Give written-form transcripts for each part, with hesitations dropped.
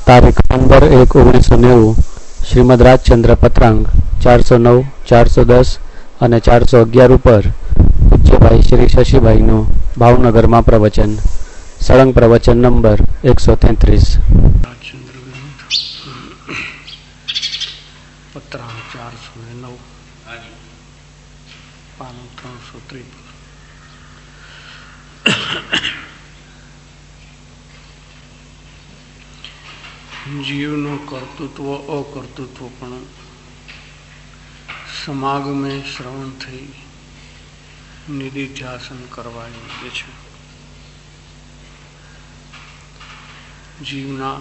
તારીખ 15/1/1990 શ્રીમદ રાજચંદ્ર પત્રાંગ 409, 410 અને 411 ઉપર પૂજ્યભાઈ શ્રી શશીભાઈનું ભાવનગરમાં પ્રવચન. સળંગ પ્રવચન નંબર 133. પત્રાંગ 409 પાનું 353. જીવનું કર્તૃત્વ અકર્તૃત્વ પણ સમાગમે શ્રવણ થઈ નિધિધ્યાસન કરવા યોગ્ય છે. જીવના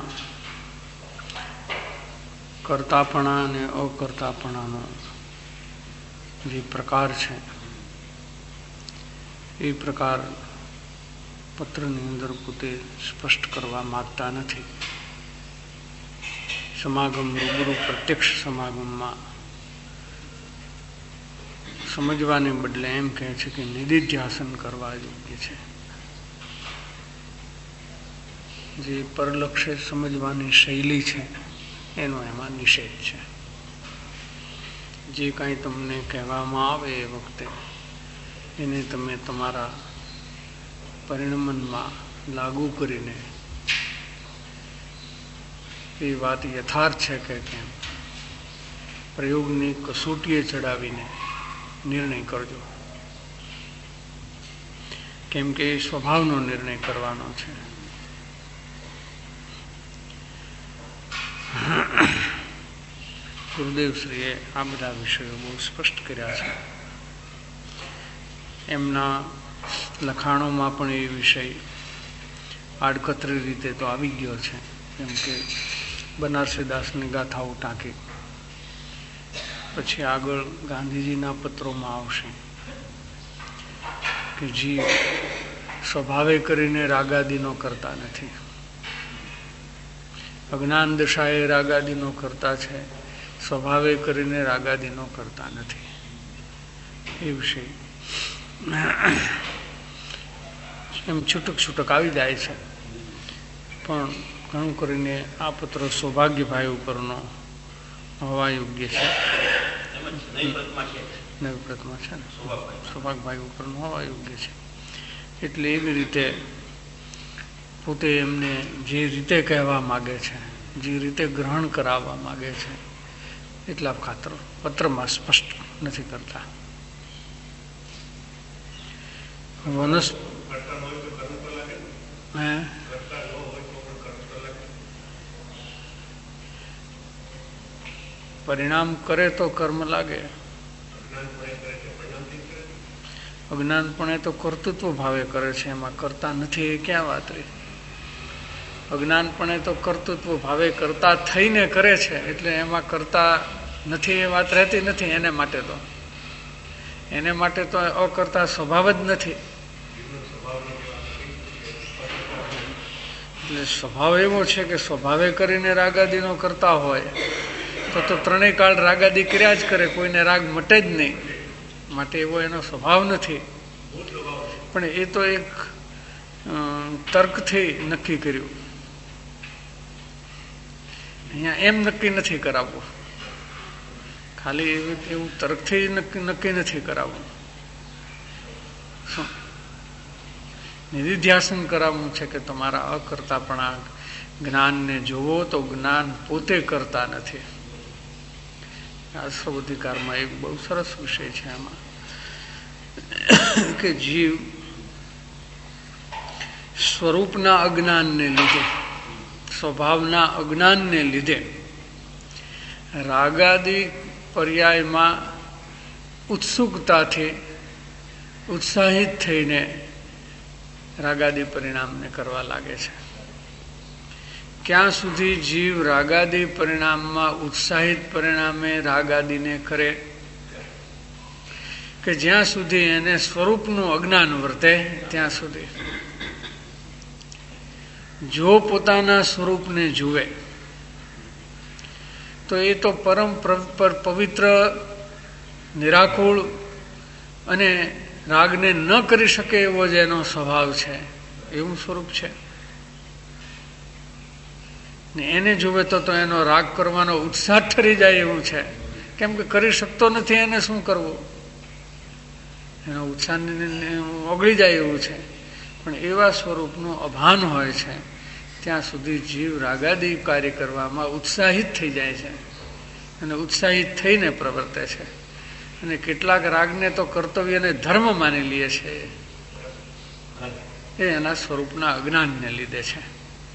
કરતાપણા અને અકર્તાપણાનો જે પ્રકાર છે એ પ્રકાર પત્રની અંદર પોતે સ્પષ્ટ કરવા માગતા નથી. સમાગમ રૂબરૂ પ્રત્યક્ષ સમાગમમાં સમજવાને બદલે એમ કહે છે કે નિધિધ્યાસન કરવા યોગ્ય છે. જે પરલક્ષે સમજવાની શૈલી છે એનો એમાં નિષેધ છે. જે કાંઈ તમને કહેવામાં આવે એ વખતે એને તમે તમારા પરિણમનમાં લાગુ કરીને એ વાત યથાર્થ છે કે કેમ પ્રયોગની કસોટીએ ચડાવીને નિર્ણય કરજો, કેમ કે એ સ્વભાવનો નિર્ણય કરવાનો છે. ગુરુદેવશ્રીએ આ બધા વિષયો બહુ સ્પષ્ટ કર્યા છે. એમના લખાણોમાં પણ એ વિષય આડકતરી રીતે તો આવી ગયો છે, કેમ કે બનારસીદાસની ગાથાઓ ટાંકી, પછી આગળ ગાંધીજીના પત્રોમાં આવશે કે જીવ સ્વભાવે કરીને રાગાદીનો કરતા નથી, અજ્ઞાન દશાએ રાગાદીનો કરતા છે, સ્વભાવે કરીને રાગાદીનો કરતા નથી. એ વિષય એમ છૂટક છૂટક આવી જાય છે. પણ ઘણું કરીને આ પત્ર સૌભાગ્યભાઈ ઉપરનો હોવા યોગ્ય છે. નવપ્રતમાં છે ને, સૌભાગ્યભાઈ ઉપરનો હોવા યોગ્ય છે. એટલે એવી રીતે પોતે એમને જે રીતે કહેવા માગે છે, જે રીતે ગ્રહણ કરાવવા માગે છે એટલા ખાતર પત્રમાં સ્પષ્ટ નથી કરતા. પરિણામ કરે તો કર્મ લાગે, અજ્ઞાનપણે તો કર્તૃત્વ ભાવે કરે છે, એમાં કરતા નથી એ ક્યાં વાત રહી. અજ્ઞાનપણે તો કર્તૃત્વ ભાવે કરતા થઈને કરે છે, એટલે એમાં કરતા નથી એ વાત રહેતી નથી. એને માટે તો અકર્તા સ્વભાવ જ નથી. એટલે સ્વભાવ એવો છે કે સ્વભાવે કરીને રાગાદીનો કરતા હોય તો ત્રણેય કાળ રાગાદી કર્યા જ કરે, કોઈને રાગ મટે જ નહીં. માટે એવો એનો સ્વભાવ નથી. પણ એ તો એક તર્કથી નક્કી કર્યું. અહીંયા એમ નક્કી નથી કરાવવું, ખાલી એવું તર્કથી નક્કી નથી કરાવવું. નિધિધ્યાસન કરાવવું છે કે તમારા અકર્તાપણા જ્ઞાનને જોવો તો જ્ઞાન પોતે કરતા નથી. આ સર્વાધિકારમાં એક બહુ સરસ વિષય છે આમાં કે જીવ સ્વરૂપના અજ્ઞાનને લીધે, સ્વભાવના અજ્ઞાનને લીધે રાગાદી પર્યાયમાં ઉત્સુકતાથી ઉત્સાહિત થઈને રાગાદી પરિણામને કરવા લાગે છે. ક્યાં સુધી જીવ રાગાદી પરિણામમાં ઉત્સાહિત પરિણામે રાગાદીને કરે કે જ્યાં સુધી એને સ્વરૂપનું અજ્ઞાન વર્તે ત્યાં સુધી. જો પોતાના સ્વરૂપને જુએ તો એ તો પરમ પવિત્ર, નિરાકુળ અને રાગને ન કરી શકે એવો જ એનો સ્વભાવ છે, એવું સ્વરૂપ છે. ને એને જુએ તો એનો રાગ કરવાનો ઉત્સાહ ઠરી જાય એવું છે, કેમ કે કરી શકતો નથી, એને શું કરવું, એનો ઉત્સાહ ઓગળી જાય એવું છે. પણ એવા સ્વરૂપનું અભાન હોય છે ત્યાં સુધી જીવ રાગાદી કાર્ય કરવામાં ઉત્સાહિત થઈ જાય છે અને ઉત્સાહિત થઈને પ્રવર્તે છે. અને કેટલાક રાગને તો કર્તવ્ય અને ધર્મ માની લે છે, એ એના સ્વરૂપના અજ્ઞાનને લીધે છે.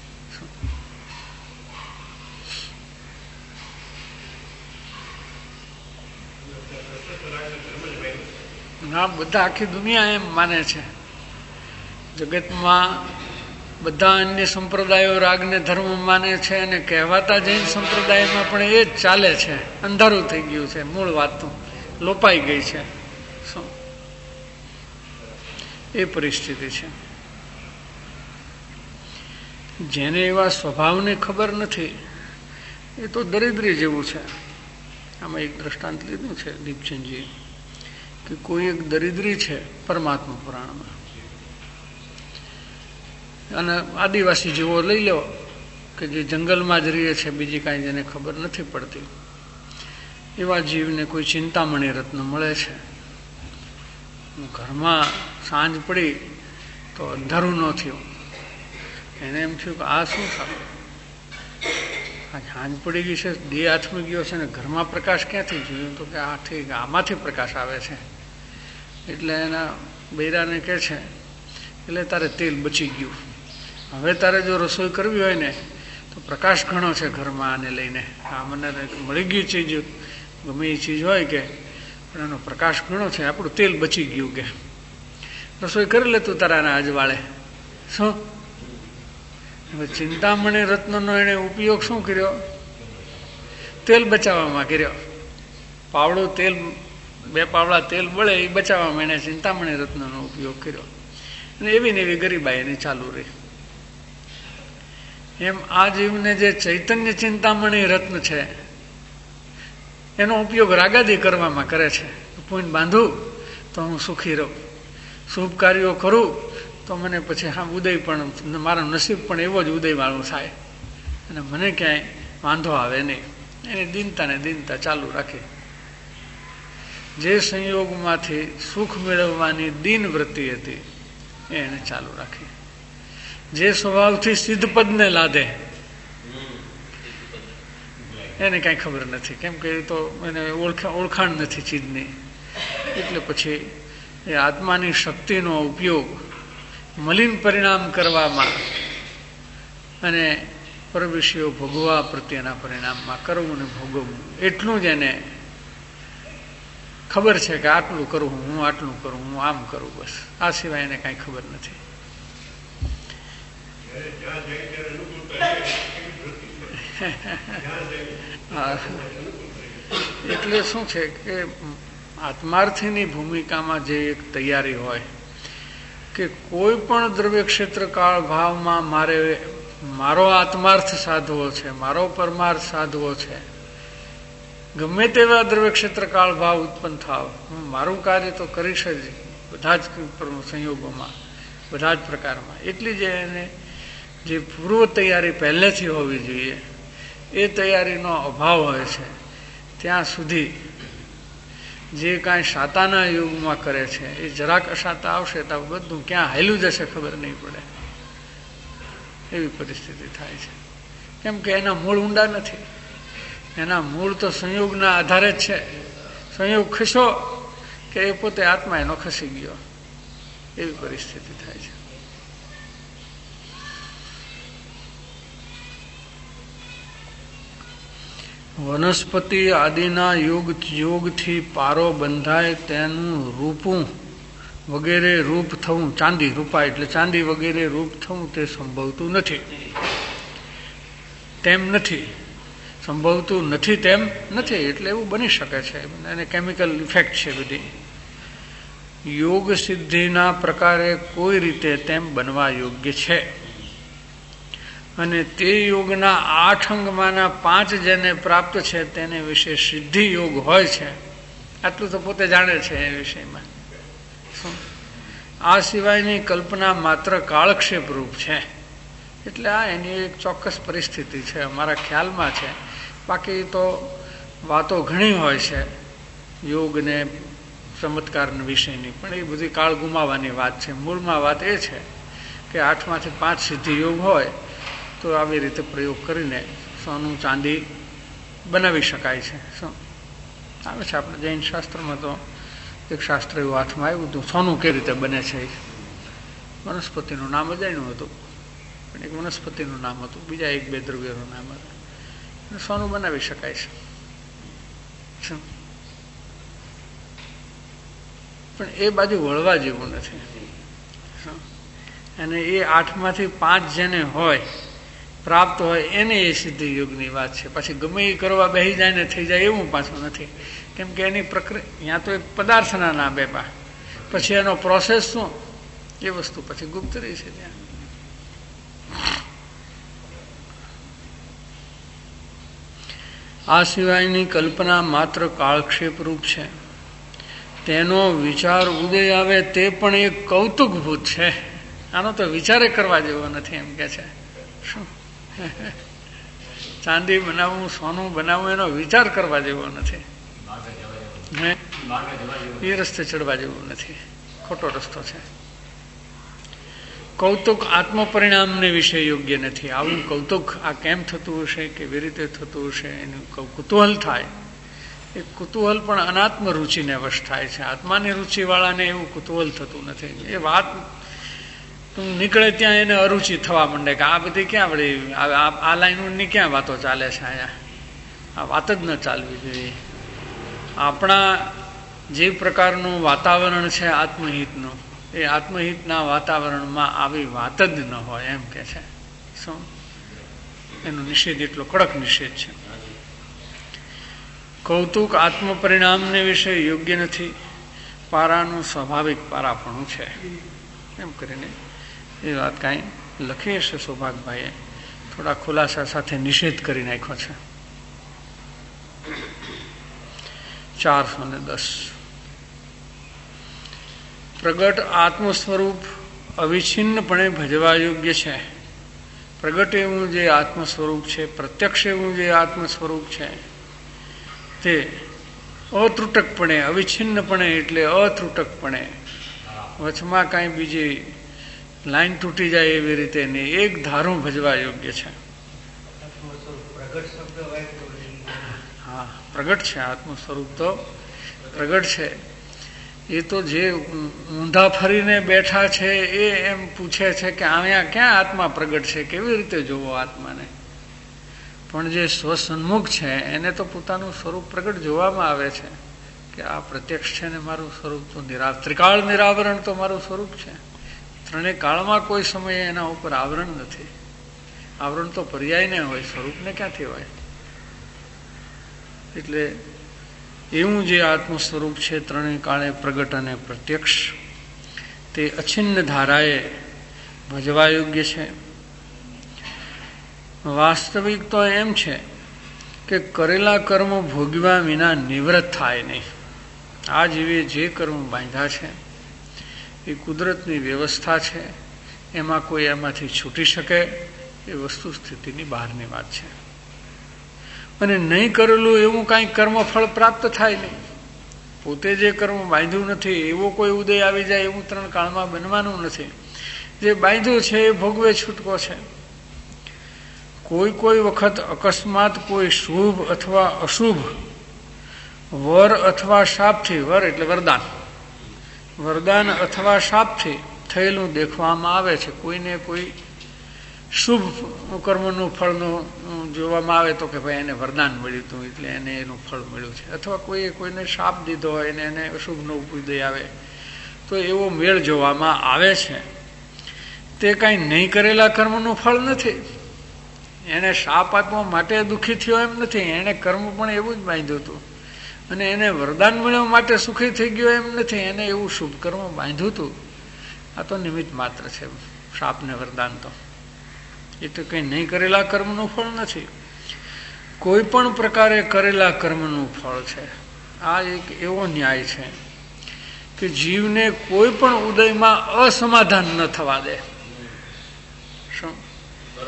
ના, બધા આખી દુનિયા એમ માને છે. જગતમાં બધા અન્ય સંપ્રદાયો રાગને ધર્મ માને છે અને કહેવાતા જૈન સંપ્રદાયમાં પણ એ જ ચાલે છે. અંધારું થઈ ગયું છે, મૂળ વાત તો લોપાઈ ગઈ છે. એ પરિસ્થિતિ છે. જેને એવા સ્વભાવની ખબર નથી એ તો દરિદ્રી જેવું છે. આમાં એક દ્રષ્ટાંત લીધું છે દીપચંદજી, કે કોઈ એક દરિદ્રી છે પરમાત્મા પુરાણમાં, અને આદિવાસી જેવો લઈ લો કે જે જંગલમાં જ રહે છે, બીજી કાંઈ જેને ખબર નથી પડતી, એવા જીવને કોઈ ચિંતામણી રત્ન મળે છે. ઘરમાં સાંજ પડી તો અંધારું ન થયું, એને એમ થયું કે આ શું થયું, આ સાંજ પડી ગઈ છે, દે હાથમાં ગયો છે ને ઘરમાં પ્રકાશ ક્યાંથી? જોયું તો કે આમાંથી પ્રકાશ આવે છે. એટલે એના બૈરાને કહે છે, એટલે તારે તેલ બચી ગયું, હવે તારે જો રસોઈ કરવી હોય ને તો પ્રકાશ ઘણો છે ઘરમાં, આને લઈને આ મને મળી ગઈ ચીજ, ગમે એ ચીજ હોય કે પણ એનો પ્રકાશ ઘણો છે, આપણું તેલ બચી ગયું, કે રસોઈ કરી લે તું તારાના અજવાળે. શું હવે ચિંતામણી રત્નનો એણે ઉપયોગ શું કર્યો? તેલ બચાવવામાં કર્યો. પાવડું તેલ, 2 પાવડા તેલ બળે એ બચાવવામાં એણે ચિંતામણી રત્નનો ઉપયોગ કર્યો, અને એવી ને એવી ગરીબાઈ એની ચાલુ રહી. એમ આ જીવને જે ચૈતન્ય ચિંતામણી રત્ન છે એનો ઉપયોગ રાગાદી કરવામાં કરે છે. પુણ્ય બાંધું તો હું સુખી રહું, શુભ કાર્યો કરું તો મને પછી હા ઉદય પણ, મારું નસીબ પણ એવો જ ઉદયવાળું થાય અને મને ક્યાંય વાંધો આવે નહીં. એની દીનતા ને દીનતા ચાલુ રાખે. જે સંયોગમાંથી સુખ મેળવવાની દીન વૃત્તિ હતી એ એને ચાલુ રાખી. જે સ્વભાવથી સિદ્ધપદને લાદે એને કાંઈ ખબર નથી, કેમ કે એ તો એને ઓળખાણ નથી ચીજની. એટલે પછી એ આત્માની શક્તિનો ઉપયોગ મલિન પરિણામ કરવામાં અને પરવિષયો ભોગવા પ્રત્યેના પરિણામમાં કરવું ને ભોગવવું, એટલું જ એને ખબર છે કે આટલું કરું હું, આટલું કરું હું, આમ કરું, બસ. આ સિવાય એને કાંઈ ખબર નથી. એટલે શું છે કે આત્માર્થીની ભૂમિકામાં જે એક તૈયારી હોય કે કોઈ પણ દ્રવ્ય ક્ષેત્ર કાળ ભાવમાં મારો આત્માર્થ સાધવો છે, મારો પરમાર્થ સાધવો છે, ગમે તેવા દ્રવ્ય ક્ષેત્ર કાળ ભાવ ઉત્પન્ન થાવ, હું મારું કાર્ય તો કરીશ જ બધા જ સંયોગોમાં, બધા જ પ્રકારમાં. એટલી જે એને જે પૂર્વ તૈયારી પહેલેથી હોવી જોઈએ એ તૈયારીનો અભાવ હોય છે. ત્યાં સુધી જે કાંઈ શાતાના યુગમાં કરે છે એ જરાક અશાતા આવશે તો બધું ક્યાં હાલ્યું જશે ખબર નહીં પડે, એવી પરિસ્થિતિ થાય છે. કેમ કે એના મૂળ ઊંડા નથી, એના મૂળ તો સંયોગના આધારે જ છે. સંયોગ ખસ્યો કે એ પોતે આત્મા એનો ખસી ગયો, એવી પરિસ્થિતિ થાય છે. વનસ્પતિ આદિના યોગથી પારો બંધાય તેનું રૂપું વગેરે રૂપ થવું, ચાંદી રૂપા એટલે ચાંદી વગેરે રૂપ થવું તે સંભવતું નથી. તેમ નથી, સંભવતું નથી તેમ નથી, એટલે એવું બની શકે છે. એને કેમિકલ ઇફેક્ટ છે બધી. યોગ સિદ્ધિના પ્રકારે કોઈ રીતે તેમ બનવા યોગ્ય છે, અને તે યોગના 8 અંગમાંના 5 જેને પ્રાપ્ત છે તેને વિશે સિદ્ધિ યોગ હોય છે. આટલું તો પોતે જાણે છે એ વિષયમાં. આ સિવાયની કલ્પના માત્ર કાળક્ષેપ રૂપ છે, એટલે આ એની એક ચોક્કસ પરિસ્થિતિ છે, અમારા ખ્યાલમાં છે. બાકી તો વાતો ઘણી હોય છે યોગ ને ચમત્કાર વિષયની, પણ એ બધી કાળ ગુમાવવાની વાત છે. મૂળમાં વાત એ છે કે 8માંથી 5 સિદ્ધિ યોગ હોય તો આવી રીતે પ્રયોગ કરીને સોનું ચાંદી બનાવી શકાય છે. શું આવે છે આપણે જૈન શાસ્ત્રમાં તો એક શાસ્ત્ર એવું હાથમાં આવ્યું હતું, સોનું કેવી રીતે બને છે. વનસ્પતિનું નામ અજાણ્યું હતું, પણ એક વનસ્પતિનું નામ હતું, બીજા 1-2 દ્રવ્યોનું નામ હતું. સોનું બનાવી શકાય છે. શું પણ એ બાજુ વળવા જેવું નથી. અને એ 8માંથી 5 જેને હોય પ્રાપ્ત હોય એને એ સિદ્ધિ યોગની વાત છે. પછી ગમે એ કરવા બેસી જાય ને થઈ જાય એવું પાછું નથી. કેમ કે એની પ્રક્રિયા ત્યાં તો એક પદાર્થના નામે પછી એનો પ્રોસેસ શું એ વસ્તુ પછી ગુપ્ત રહી છે ત્યાં. આ સિવાયની કલ્પના માત્ર કાળક્ષેપ રૂપ છે. તેનો વિચાર ઉદય આવે તે પણ એક કૌતુકભૂત છે. આનો તો વિચારે કરવા જેવો નથી એમ કે છે. શું ચાંદી બનાવવું, સોનું બનાવવું એનો વિચાર કરવા જેવો નથી. એ રસ્તે ચડવા જેવું નથી, ખોટો રસ્તો છે. કૌતુક આત્મ પરિણામને વિશે યોગ્ય નથી. આવું કૌતુક આ કેમ થતું હશે, કેવી રીતે થતું હશે, એનું કુતૂહલ થાય. એ કુતૂહલ પણ અનાત્મ રુચિને વશ થાય છે. આત્માની રુચિવાળાને એવું કુતૂહલ થતું નથી. એ વાત નીકળે ત્યાં એને અરુચિ થવા માંડે કે આ બધી ક્યાં વળી આ લાઈનની ક્યાં વાતો ચાલે છે, અહીંયા આ વાત જ ન ચાલવી જોઈએ. આપણા જે પ્રકારનું વાતાવરણ છે આત્મહિતનું, એ આત્મહિતના વાતાવરણમાં આવી વાત જ ન હોય એમ કે છે. શું એનો નિષેધ એટલો કડક નિષેધ છે. કૌતુક આત્મ પરિણામને વિશે યોગ્ય નથી. પારાનું સ્વાભાવિક પારાપણું છે એમ કરીને એ વાત કાંઈ લખી હશે સૌભાગભાઈએ, થોડા ખુલાસા સાથે નિષેધ કરી નાખ્યો છે. 410 પ્રગટ આત્મ સ્વરૂપ અવિચ્છિન્નપણે ભજવા યોગ્ય છે. પ્રગટ એવું જે આત્મ સ્વરૂપ છે, પ્રત્યક્ષ એવું જે આત્મ સ્વરૂપ છે, તે અત્રુટકપણે, અવિચ્છિન્નપણે એટલે અત્રુટકપણે, વચમાં કાંઈ બીજી લાઈન તૂટી જાય એવી રીતે નહીં, એક ધારું ભજવા યોગ્ય છે. હા, પ્રગટ છે આત્મ સ્વરૂપ તો પ્રગટ છે. એ તો જે ઊંધા ફરીને બેઠા છે એ એમ પૂછે છે કે અહીંયા ક્યાં આત્મા પ્રગટ છે, કેવી રીતે જોવો આત્માને. પણ જે સ્વસન્મુખ છે એને તો પોતાનું સ્વરૂપ પ્રગટ જોવામાં આવે છે કે આ પ્રત્યક્ષ છે ને મારું સ્વરૂપ તો ત્રિકાળ નિરાવરણ તો મારું સ્વરૂપ છે. ત્રણેય કાળમાં કોઈ સમયે એના ઉપર આવરણ નથી. આવરણ તો પર્યાયને હોય, સ્વરૂપને ક્યાંથી હોય. એટલે એવું જે આત્મ સ્વરૂપ છે ત્રણેય કાળે પ્રગટ અને પ્રત્યક્ષ, તે અછિન્ન ધારાએ ભજવા યોગ્ય છે. વાસ્તવિક તો એમ છે કે કરેલા કર્મ ભોગવ્યા વિના નિવૃત્ત થાય નહીં. આ જીવે જે કર્મ બાંધ્યા છે એ કુદરતની વ્યવસ્થા છે, એમાં કોઈ એમાંથી છૂટી શકે એ વસ્તુ સ્થિતિની બહારની વાત છે. અને નહીં કરેલું એવું કાંઈ કર્મફળ પ્રાપ્ત થાય નહીં. પોતે જે કર્મ બાંધ્યું નથી એવો કોઈ ઉદય આવી જાય એવું 3 કાળમાં બનવાનું નથી. જે બાંધ્યું છે એ ભોગવે છૂટકો છે. કોઈ વખત અકસ્માત કોઈ શુભ અથવા અશુભ વર અથવા શાપથી, વર એટલે વરદાન, વરદાન અથવા શાપથી થયેલું દેખવામાં આવે છે. કોઈને કોઈ શુભ કર્મનું ફળનું જોવામાં આવે તો કે ભાઈ એને વરદાન મળ્યું હતું એટલે એને એનું ફળ મળ્યું છે. અથવા કોઈને શાપ દીધો હોય અને એને અશુભનો ઉદય આવે તો એવો મેળ જોવામાં આવે છે. તે કાંઈ નહીં કરેલા કર્મનું ફળ નથી. એને શાપ આપવા માટે દુઃખી થયો એમ નથી. એને કર્મ પણ એવું જ બાંધ્યું હતું અને એને વરદાન મળ્યા માટે સુખી થઈ ગયો એમ નથી. એને એવું શુભ કર્મ બાંધ્યું હતું. આ તો નિમિત્ત માત્ર છે. શાપ ને વરદાન તો એ તો કંઈ નહીં કરેલા કર્મનું ફળ નથી. કોઈ પણ પ્રકારે કરેલા કર્મનું ફળ છે. આ એક એવો ન્યાય છે કે જીવને કોઈ પણ ઉદયમાં અસમાધાન ન થવા દે. શું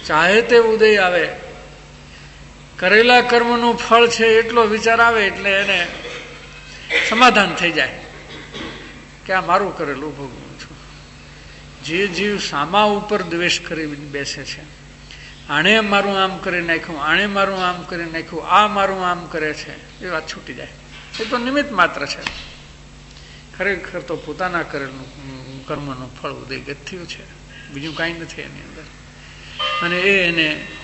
ચાહે તે ઉદય આવે, કરેલા કર્મનું ફળ છે એટલો વિચાર આવે એટલે એને સમાધાન થઈ જાય કે આ મારું કરેલું ભોગવું છું. જે જીવ સામા ઉપર દ્વેષ કરી બેસે છે, આણે મારું આમ કરી નાખ્યું, આણે મારું આમ કરી નાખ્યું, આ મારું આમ કરે છે, એ વાત છૂટી જાય. એ તો નિમિત્ત માત્ર છે. ખરેખર તો પોતાના કરેલું કર્મનું ફળ ઉદયગત થયું છે, બીજું કાંઈ નથી એની અંદર. અને એને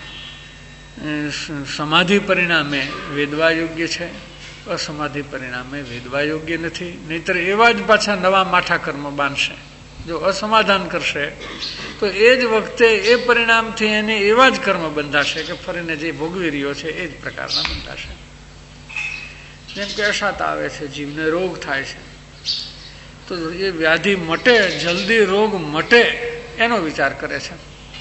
સમાધિ પરિણામે વેદવા યોગ્ય છે, અસમાધિ પરિણામે વેદવા યોગ્ય નથી. નહીતર એવા જ પાછા નવા માઠા કર્મ બાંધશે. જો અસમાધાન કરશે તો એ જ વખતે એ પરિણામથી એને એવા જ કર્મ બંધાશે કે ફરીને જે ભોગવી રહ્યો છે એ જ પ્રકારના બંધાશે. જેમ કે અશાતા આવે છે, જીવને રોગ થાય છે, તો એ વ્યાધિ મટે, જલ્દી રોગ મટે એનો વિચાર કરે છે.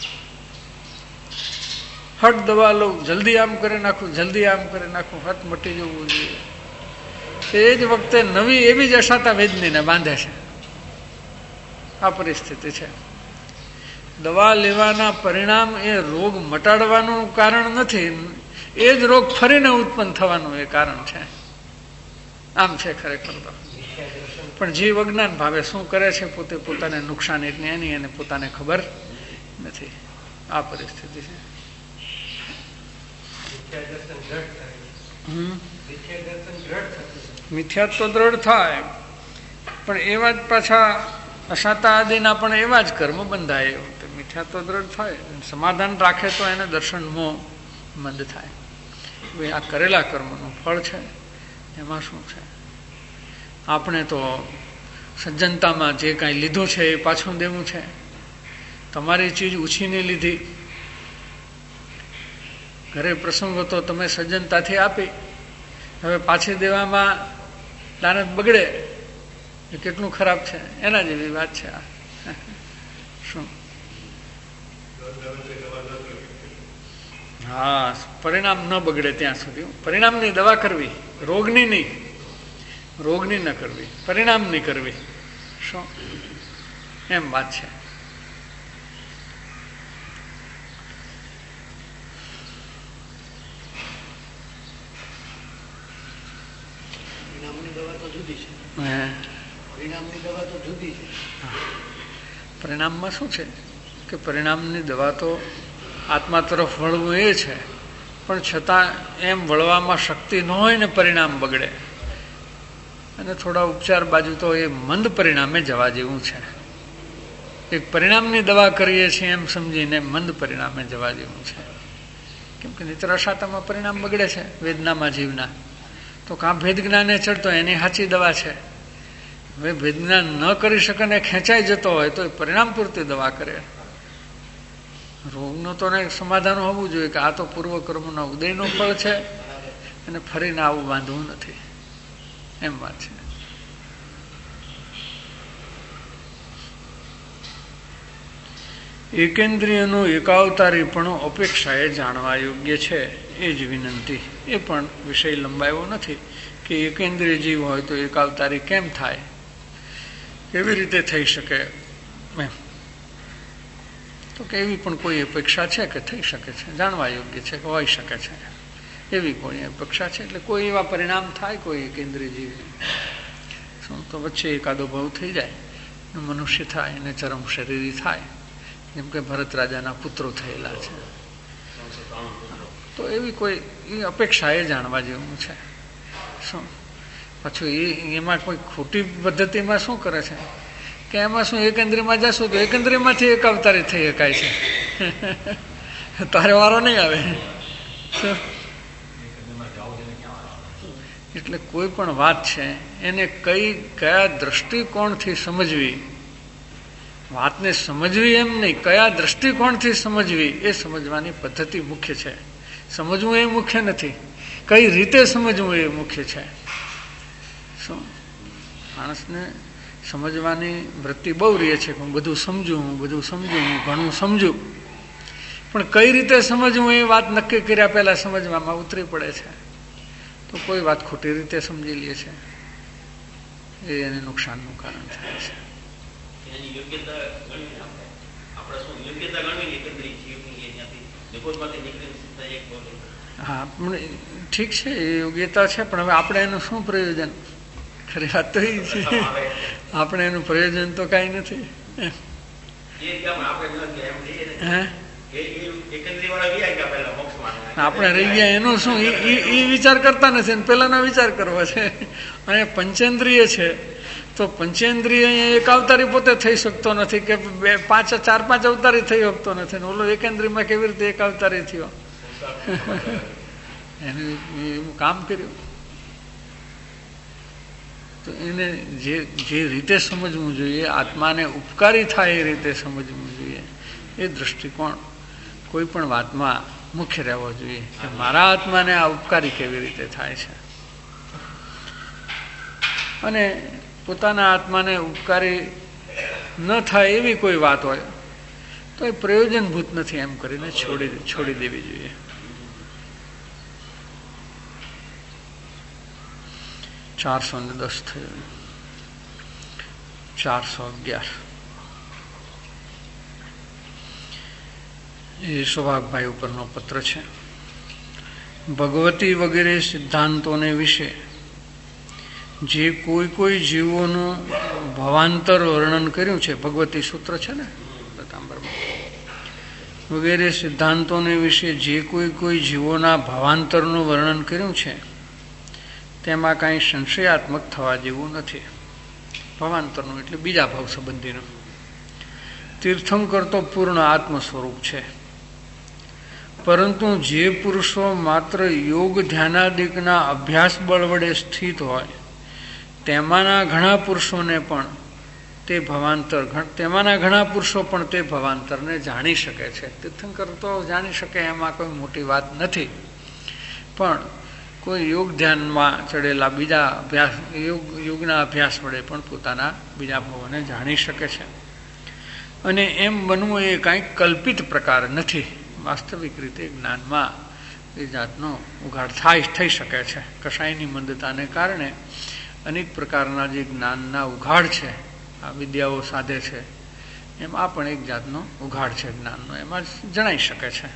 હટ દવા લઉં, જલ્દી આમ કરી નાખું, જલ્દી આમ કરી નાખું, હટ મટી જવું જોઈએ. એ જ વખતે નવી એવી જ અશાતા વેદનીને બાંધે છે. આ પરિસ્થિતિ છે. દવા લેવાના પરિણામ એ રોગ મટાડવાનું કારણ નથી, એ જ રોગ ફરીને ઉત્પન્ન થવાનું એ કારણ છે. આમ છે ખરેખર તો. પણ જીવ અજ્ઞાન ભાવે શું કરે છે, પોતે પોતાને નુકસાન એટલે એની એને પોતાને ખબર નથી. આ પરિસ્થિતિ છે. મિથ્યા તો દ્રઢ થાય, પણ એવા જ પાછા અશાતા આદિના પણ એવા જ કર્મ બંધાય. મિથ્યા તો દ્રઢ થાય, સમાધાન રાખે તો એને દર્શન મોહ મંદ થાય. ભાઈ આ કરેલા કર્મનું ફળ છે, એમાં શું છે? આપણે તો સજ્જનતામાં જે કાંઈ લીધું છે એ પાછું દેવું છે. તમારી ચીજ ઉછીની લીધી, ઘરે પ્રસંગ હતો, તમે સજ્જનતાથી આપી, હવે પાછી દેવામાં લાનત બગડે, એ કેટલું ખરાબ છે. એના જેવી વાત છે આ. શું? હા, પરિણામ ન બગડે ત્યાં સુધી પરિણામની દવા કરવી, રોગની નહીં, રોગની ન કરવી, પરિણામની કરવી. શું એમ વાત છે. પરિણામમાં શું છે કે પરિણામની દવા તો આત્મા તરફ વળવું એ છે, પણ છતાં એમ વળવામાં શક્તિ ન હોય ને પરિણામ બગડે, અને થોડા ઉપચાર બાજુ તો એ મંદ પરિણામે જવા જેવું છે. એક પરિણામની દવા કરીએ છીએ એમ સમજીને મંદ પરિણામે જવા જેવું છે. કેમ કે નિત્ર અશાતામાં પરિણામ બગડે છે, વેદનામાં જીવના. તો કાં ભેદ જ્ઞાને ચડતો એની સાચી દવા છે. હવે ભેદ જ્ઞાન ન કરી શકે ને ખેંચાઈ જતો હોય તો એ પરિણામ પૂરતી દવા કરે. રોગનું તો સમાધાન હોવું જોઈએ કે આ તો પૂર્વકર્મના ઉદયનું ફળ છે અને ફરીને આવું બાંધવું નથી, એમ વાત છે. એકેન્દ્રિયનું એકાવતારીપણું અપેક્ષાએ જાણવા યોગ્ય છે, એ જ વિનંતી. એ પણ વિષય લંબાયો નથી કે એકેન્દ્રિય જીવ હોય તો એકાવતારી કેમ થાય, કેવી રીતે થઈ શકે એમ. તો કે એવી પણ કોઈ અપેક્ષા છે કે થઈ શકે છે, જાણવા યોગ્ય છે કે હોઈ શકે છે, એવી કોઈ અપેક્ષા છે. એટલે કોઈ એવા પરિણામ થાય કોઈ એકેન્દ્રિય જીવ, શું તો વચ્ચે એકાદો ભાવ થઈ જાય, મનુષ્ય થાય અને ચરમ શરીરી થાય, જેમ કે ભરત રાજાના પુત્રો થયેલા છે. તો એવી કોઈ એ અપેક્ષા એ જાણવા જેવું છે. શું પાછું એમાં કોઈ ખોટી પદ્ધતિમાં શું કરે છે કે એમાં શું એકેન્દ્રિયમાં જશું તો એકેન્દ્રિયમાંથી એક અવતારી થઈ શકાય છે. તારે વારો નહીં આવે. એટલે કોઈ પણ વાત છે એને કયા દ્રષ્ટિકોણથી સમજવી, વાતને સમજવી એમ નહીં, કયા દ્રષ્ટિકોણથી સમજવી એ સમજવાની પદ્ધતિ મુખ્ય છે. સમજવું એ મુખ્ય નથી, કઈ રીતે સમજવું એ મુખ્ય છે. શું માણસને સમજવાની વૃત્તિ બહુ રહે છે કે હું બધું સમજું, હું બધું સમજું, હું ઘણું સમજું, પણ કઈ રીતે સમજવું એ વાત નક્કી કર્યા પહેલા સમજવામાં ઉતરી પડે છે. તો કોઈ વાત ખોટી રીતે સમજી લે છે, એ એને નુકસાનનું કારણ થાય છે. હા, ઠીક છે, એ યોગ્યતા છે, પણ હવે આપણે એનું શું પ્રયોજન? ખરી વાત તો એ છે, આપણે એનું પ્રયોજન તો કઈ નથી. આપણે રહી ગયા એનું શું એ વિચાર કરતા નથી, પેલાનો વિચાર કરવો છે. અને પંચેન્દ્રિય છે તો પંચેન્દ્રિય એક અવતારી પોતે થઈ શકતો નથી કે ચાર પાંચ અવતારી થઈ શકતો નથી. ઓલો એકેન્દ્રિયમાં કેવી રીતે એક અવતારી થયો? એને એવું કામ કર્યું. તો એને જે રીતે સમજવું જોઈએ, આત્માને ઉપકારી થાય એ રીતે સમજવું જોઈએ. એ દૃષ્ટિકોણ કોઈ પણ વાતમાં મુખ્ય રહેવો જોઈએ કે મારા આત્માને આ ઉપકારી કેવી રીતે થાય છે. અને પોતાના આત્માને ઉપકારી ન થાય એવી કોઈ વાત હોય તો એ પ્રયોજનભૂત નથી એમ કરીને છોડી દેવી જોઈએ. 410 થયું. 411 એ સૌભાગભાઈ ઉપરનો પત્ર છે. ભગવતી વગેરે સિદ્ધાંતોને વિશે જે કોઈ જીવોનું ભવાંતર વર્ણન કર્યું છે, ભગવતી સૂત્ર છે ને વગેરે સિદ્ધાંતોને વિશે જે કોઈ જીવોના ભાવાંતરનું વર્ણન કર્યું છે તેમાં કાંઈ સંશયાત્મક થવા જેવું નથી. ભાવાંતરનું એટલે બીજા ભાવ સંબંધીનું. તીર્થંકર તો પૂર્ણ આત્મ સ્વરૂપ છે, પરંતુ જે પુરુષો માત્ર યોગ ધ્યાનાદિકના અભ્યાસ બળ વડે સ્થિત હોય તેમાંના ઘણા પુરુષો પણ તે ભવાંતરને જાણી શકે છે. તીર્થંકર તો જાણી શકે એમાં કોઈ મોટી વાત નથી, પણ કોઈ યોગ ધ્યાનમાં ચડેલા બીજા યોગના અભ્યાસ વડે પણ પોતાના બીજા ભાવોને જાણી શકે છે. અને એમ બનવું એ કાંઈક કલ્પિત પ્રકાર નથી. વાસ્તવિક રીતે જ્ઞાનમાં એ જાતનો ઉઘાડ થઈ શકે છે. કશાયની મંદતાને કારણે અનેક પ્રકારના જે જ્ઞાનના ઉઘાડ છે, આ વિદ્યાઓ સાધે છે, એમ આ પણ એક જાતનો ઉઘાડ છે જ્ઞાનનો, એમાં જણાઈ શકે છે.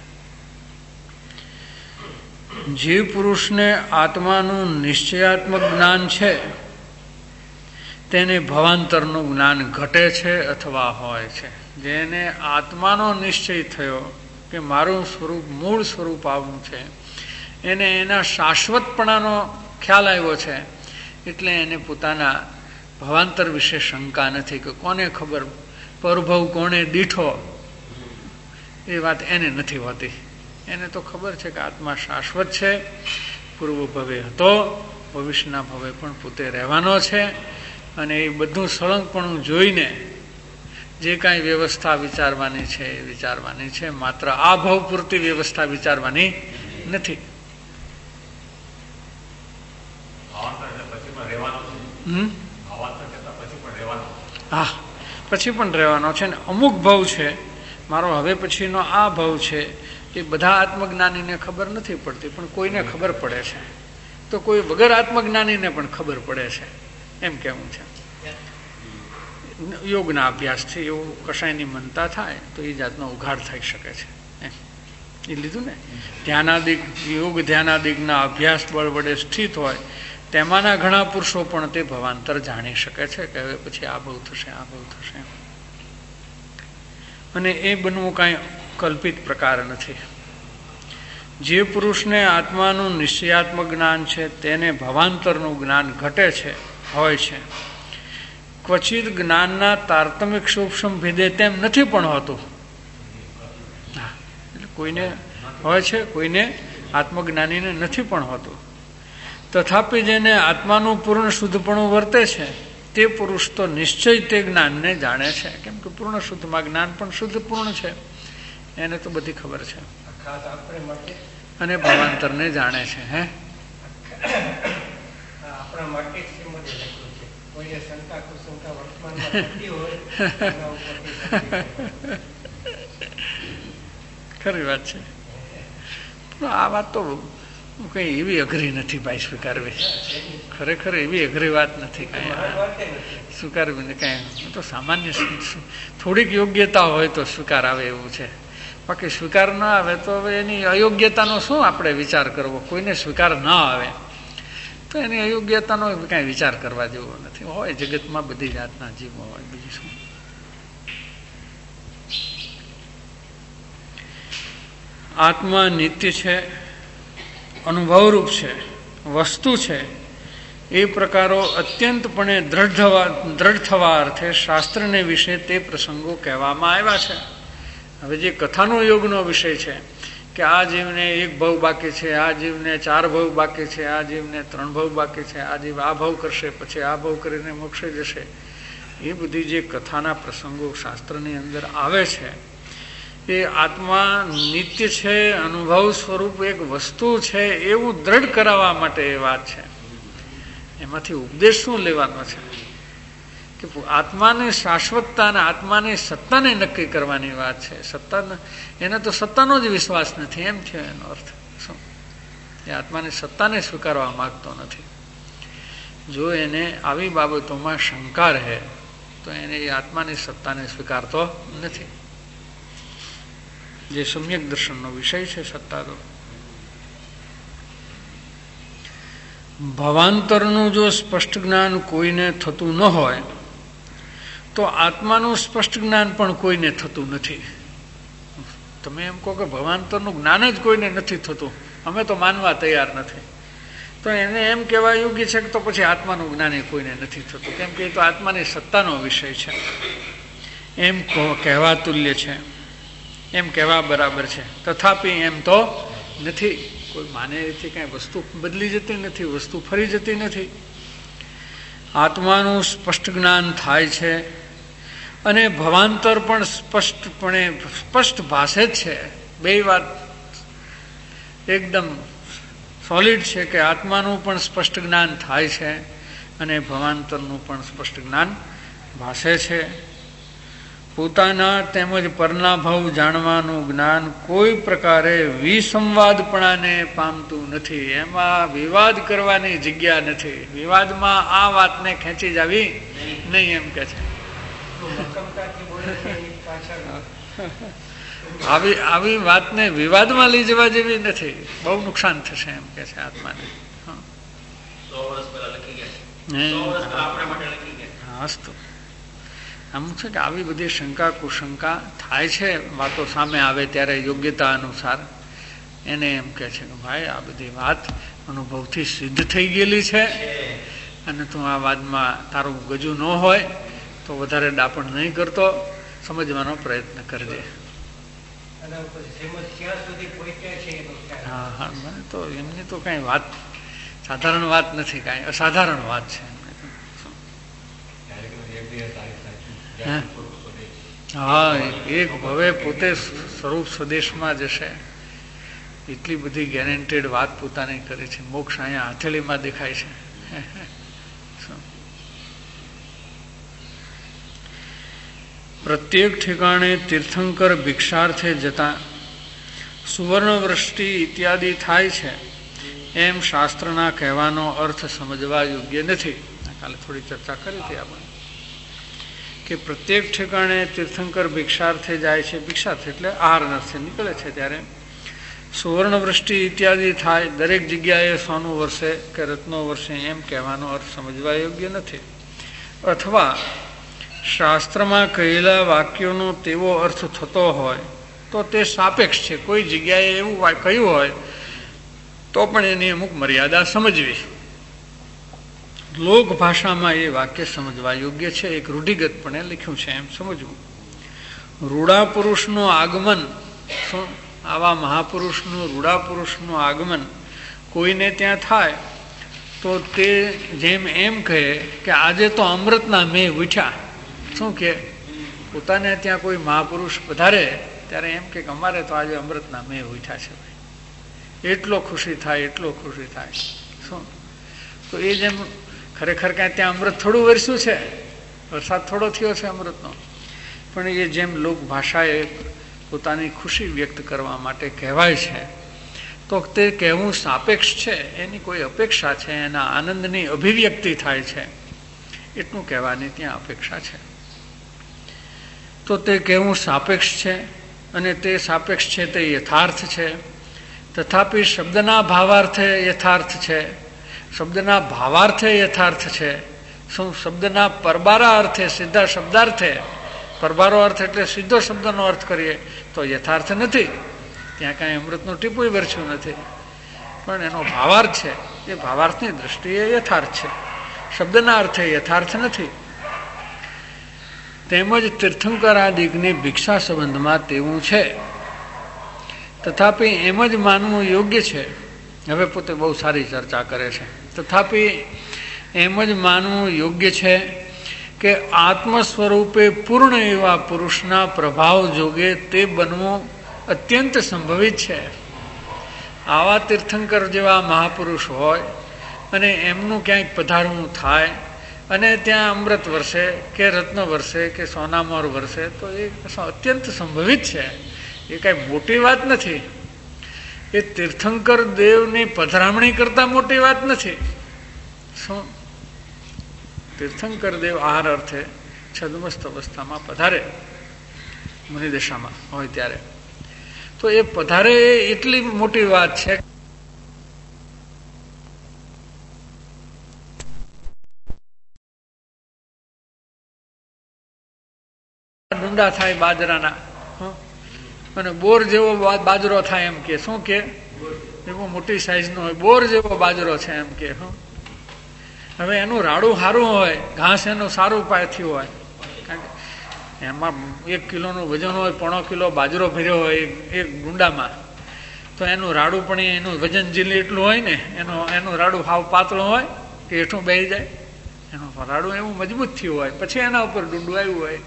જે પુરુષને આત્માનું નિશ્ચયાત્મક જ્ઞાન છે તેને ભવાંતરનું જ્ઞાન ઘટે છે અથવા હોય છે. જેને આત્માનો નિશ્ચય થયો કે મારું સ્વરૂપ મૂળ સ્વરૂપ આવું છે, એને એના શાશ્વતપણાનો ખ્યાલ આવ્યો છે, એટલે એને પોતાના ભવાંતર વિશે શંકા નથી કે કોને ખબર પરભવ કોને દીઠો, એ વાત એને નથી હોતી. એને તો ખબર છે કે આત્મા શાશ્વત છે, પૂર્વ ભવે હતો, ભવિષ્યના ભવે પણ પોતે રહેવાનો છે. અને એ બધું સળંગપણું જોઈને જે કાંઈ વ્યવસ્થા વિચારવાની છે એ વિચારવાની છે, માત્ર આ ભાવ પૂરતી વ્યવસ્થા વિચારવાની નથી. હા, પછી પણ રહેવાનો છે ને. અમુક ભાવ છે મારો હવે પછીનો આ ભાવ છે, એ બધા આત્મજ્ઞાનીને ખબર નથી પડતી, પણ કોઈને ખબર પડે છે. તો કોઈ વગર આત્મજ્ઞાનીને પણ ખબર પડે છે, એમ કેવું છે. યોગના અભ્યાસથી એવું કશાયની મનતા થાય તો એ જાતનો ઉઘાડ થઈ શકે છે. એ લીધું ને, યોગ ધ્યાનાદિકના અભ્યાસ બળ વડે સ્થિત હોય તેમાંના ઘણા પુરુષો પણ તે ભવાંતર જાણી શકે છે કે હવે પછી આ બહુ થશે, આ બહુ થશે. અને એ બનવું કાંઈ કલ્પિત પ્રકાર નથી. જે પુરુષને આત્માનું નિશ્ચયાત્મક જ્ઞાન છે તેને ભવાંતરનું જ્ઞાન ઘટે છે, હોય છે. ક્વચિત જ્ઞાનના તારતમિક સૂક્ષ્મ ભેદે તેમ નથી પણ હોતું. એટલે કોઈને હોય છે, કોઈને આત્મજ્ઞાનીને નથી પણ હોતું. તથાપિ જેને આત્માનું પૂર્ણ શુદ્ધપણું વર્તે છે તે પુરુષ તો નિશ્ચય તે જ્ઞાનને જાણે છે, કેમ કે પૂર્ણ શુદ્ધમાં જ્ઞાન પણ શુદ્ધ પૂર્ણ છે, એને તો બધી ખબર છે. અને ભાવાંતરને જાણે છે. હે ખરી વાત છે. આ વાત તો કઈ એવી અઘરી નથી ભાઈ સ્વીકારવી. ખરેખર એવી અઘરી વાત નથી કઈ સ્વીકારવી ને. કઈ તો સામાન્ય થોડીક યોગ્યતા હોય તો સ્વીકાર આવે એવું છે. બાકી સ્વીકાર ના આવે તો હવે એની અયોગ્યતાનો શું આપણે વિચાર કરવો? કોઈને સ્વીકાર ના આવે તો એની અયોગ્યતાનો કાંઈ વિચાર કરવા જેવો નથી. હોય જગતમાં બધી જાતના જીવો હોય, બીજું શું. આત્મા નિત્ય છે, અનુભવરૂપ છે, વસ્તુ છે, એ પ્રકારો અત્યંતપણે દ્રઢ થવા અર્થે શાસ્ત્રને વિશે તે પ્રસંગો કહેવામાં આવ્યા છે. હવે જે કથાનો યોગનો વિષય છે કે આ જીવને 1 ભવ બાકી છે, આ જીવને 4 ભવ બાકી છે, આ જીવને 3 ભવ બાકી છે, આ જીવ આ ભવ કરશે, પછી આ ભવ કરીને મોક્ષે જશે, એ બધી જે કથાના પ્રસંગો શાસ્ત્રની અંદર આવે છે એ આત્મા નિત્ય છે, અનુભવ સ્વરૂપ એક વસ્તુ છે એવું દ્રઢ કરાવવા માટે એ વાત છે. એમાંથી ઉપદેશ શું લેવાનો છે કે આત્માની શાશ્વતતા અને આત્માની સત્તાને નક્કી કરવાની વાત છે. સત્તા એને તો સત્તાનો જ વિશ્વાસ નથી, એમ છે એનો અર્થ. શું? એ આત્માની સત્તાને સ્વીકારવા માંગતો નથી. જો એને આવી બાબતોમાં શંકા રહે તો એને એ આત્માની સત્તાને સ્વીકારતો નથી. જે સમ્યક દર્શનનો વિષય છે સત્તા તો. ભવાંતરનું જો સ્પષ્ટ જ્ઞાન કોઈને થતું ન હોય તો આત્માનું સ્પષ્ટ જ્ઞાન પણ કોઈને થતું નથી. તમે એમ કહો કે ભવાંતરનું જ્ઞાન જ કોઈને નથી થતું, અમે તો માનવા તૈયાર નથી, તો એને એમ કહેવા યોગ્ય છે કે તો પછી આત્માનું જ્ઞાન એ કોઈને નથી થતું, કેમ કે એ તો આત્માની સત્તાનો વિષય છે. એમ કહેવા તુલ્ય છે, એમ કહેવા બરાબર છે. તથાપી એમ તો નથી. કોઈ માને એથી કાંઈ વસ્તુ બદલી જતી નથી, વસ્તુ ફરી જતી નથી. આત્માનું સ્પષ્ટ જ્ઞાન થાય છે અને ભવાંતર પણ સ્પષ્ટ ભાષે જ છે. બે વાત એકદમ સોલિડ છે કે આત્માનું પણ સ્પષ્ટ જ્ઞાન થાય છે અને ભવાંતરનું પણ સ્પષ્ટ જ્ઞાન ભાષે છે. પોતાના તેમજ પરના ભાવ જાણવાનું જ્ઞાન કોઈ પ્રકારે વિસંવાદપણાને પામતું નથી. એમાં વિવાદ કરવાની જગ્યા નથી. વિવાદમાં આ વાતને ખેંચી જાવી નહીં, એમ કે છે. આવી વાતને વિવાદમાં લઈ જવા જેવી નથી, બહુ નુકસાન થશે, એમ કે છે આત્માને. હસ્તો આમ છે કે આવી બધી શંકા કુશંકા થાય છે વાતો સામે આવે ત્યારે યોગ્યતા અનુસાર. એને એમ કે છે કે ભાઈ આ બધી વાત અનુભવથી સિદ્ધ થઈ ગયેલી છે અને તું આ વાતમાં તારું ગજુ ન હોય તો વધારે ડાપણ નહીં કરતો, સમજવાનો પ્રયત્ન કરજે. હા હા, મને તો એમની તો કાંઈ વાત સાધારણ વાત નથી, કાંઈ અસાધારણ વાત છે. હા, એક ભવે પોતે સ્વરૂપ સ્વદેશમાં જશે, એટલી બધી ગેરંટેડ વાત પોતાની કરી છે. મોક્ષ અહીંયા હથેળીમાં દેખાય છે. પ્રત્યેક ઠેકાણે તીર્થંકર ભિક્ષાર્થે જતા સુવર્ણવૃષ્ટિ ઇત્યાદિ થાય છે એમ શાસ્ત્રના કહેવાનો અર્થ સમજવા યોગ્ય નથી. કાલે થોડી ચર્ચા કરી હતી આપણે કે પ્રત્યેક ઠેકાણે તીર્થંકર ભિક્ષાર્થે જાય છે. ભિક્ષાર્થ એટલે આહાર અર્થે નીકળે છે ત્યારે સુવર્ણવૃષ્ટિ ઇત્યાદિ થાય, દરેક જગ્યાએ સોનું વરસે કે રત્નો વરસે એમ કહેવાનો અર્થ સમજવા યોગ્ય નથી. અથવા શાસ્ત્રમાં કહેલા વાક્યોનો તેવો અર્થ થતો હોય તો તે સાપેક્ષ છે. કોઈ જગ્યાએ એવું કહ્યું હોય તો પણ એની અમુક મર્યાદા સમજવી. લોક ભાષામાં એ વાક્ય સમજવા યોગ્ય છે, એક રૂઢિગતપણે લખ્યું છે એમ સમજવું. રૂડા પુરુષનું આગમન, આવા મહાપુરુષનું રૂડા પુરુષનું આગમન કોઈને ત્યાં થાય તો તે જેમ એમ કહે કે આજે તો અમૃતના મેં ઉઠ્યા. શું કે પોતાને ત્યાં કોઈ મહાપુરુષ પધારે ત્યારે એમ કે અમારે તો આજે અમૃતના મેં ઉઠ્યા છે. એટલો ખુશી થાય, એટલો ખુશી થાય. શું તો એ જેમ ખરેખર કાંઈ ત્યાં અમૃત થોડું વરસ્યું છે, વરસાદ થોડો થયો છે અમૃતનો, પણ એ જેમ લોક ભાષાએ પોતાની ખુશી વ્યક્ત કરવા માટે કહેવાય છે તો તે કહેવું સાપેક્ષ છે. એની કોઈ અપેક્ષા છે, એના આનંદની અભિવ્યક્તિ થાય છે એટલું કહેવાની ત્યાં અપેક્ષા છે. તો તે કહેવું સાપેક્ષ છે અને તે સાપેક્ષ છે, તે યથાર્થ છે. તથાપિ શબ્દના ભાવાર્થે યથાર્થ છે, શબ્દના ભાવાર્થે યથાર્થ છે. શું શબ્દના પરબારા અર્થે, સીધા શબ્દાર્થે, પરબારો અર્થ એટલે સીધો શબ્દનો અર્થ કરીએ તો યથાર્થ નથી. ત્યાં કાંઈ અમૃતનું ટીપું વરસ્યું નથી, પણ એનો ભાવાર્થ છે એ ભાવાર્થની દ્રષ્ટિએ યથાર્થ છે, શબ્દના અર્થે યથાર્થ નથી. તેમજ તીર્થંકરાદિકની ભિક્ષા સંબંધમાં તેવું છે. તથાપિ એમ જ માનવું યોગ્ય છે. હવે પોતે બહુ સારી ચર્ચા કરે છે. તથાપિ એમ જ માનવું યોગ્ય છે કે આત્મ સ્વરૂપે પૂર્ણ એવા પુરુષના પ્રભાવ જોગે તે બનવું અત્યંત સંભવિત છે. આવા તીર્થંકર જેવા મહાપુરુષ હોય અને એમનું ક્યાંક પધારવું થાય અને ત્યાં અમૃત વરસે કે રત્ન વરસે કે સોનામોર વરસે તો એ અત્યંત સંભવિત છે. એ કાંઈ મોટી વાત નથી. એ તીર્થંકર દેવની પધરામણી કરતા મોટી વાત નથી. શું તીર્થંકર દેવ આહાર અર્થે છદ્મસ્ત અવસ્થામાં પધારે મુનિદશામાં હોય ત્યારે, તો એ પધારે એટલી મોટી વાત છે. ડુંડા થાય બાજરાના, અને બોર જેવો બાજરો થાય એમ કે, શું કે એવો મોટી સાઈઝનો હોય, બોર જેવો બાજરો છે એમ કે. હવે એનું રાડું સારું હોય, ઘાસ એનું સારું પાયથ્યું હોય, કારણ કે એમાં 1 કિલોનું વજન હોય, 1.5 કિલો બાજરો ભર્યો હોય એક ડુંડામાં, તો એનું રાડું પણ એનું વજન જીલી એટલું હોય ને, એનું રાડું હાવ પાતળું હોય કે હેઠું બેસી જાય, એનું રાડું એવું મજબૂત થયું હોય, પછી એના ઉપર ડુંડું આવ્યું હોય.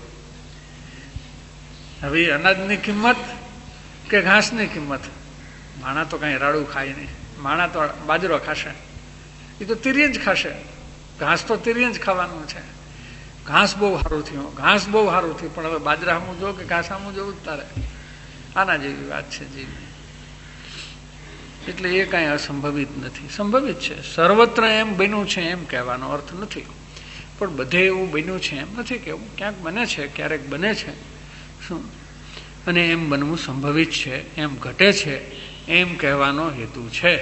હવે અનાજની કિંમત કે ઘાસની કિંમત? માણા તો કાંઈ રાડું ખાય નહીં, માણા તો બાજરો ખાશે, એ તો તીર્ય જ ખાશે. ઘાસ તો તીર્ય જ ખાવાનું છે. ઘાસ બહુ સારું થયું, ઘાસ બહુ સારું થયું, પણ હવે બાજરા સામું જો કે ઘાસ સામું જોવું જ તારે. આના જેવી વાત છે જીવની. એટલે એ કાંઈ અસંભવિત નથી, સંભવિત છે. સર્વત્ર એમ બન્યું છે એમ કહેવાનો અર્થ નથી, પણ બધે એવું બન્યું છે એમ નથી કેવું. ક્યાંક બને છે, ક્યારેક બને છે. શું? અને એમ બનવું સંભવિત છે, એમ ઘટે છે, એમ કહેવાનો હેતુ છે.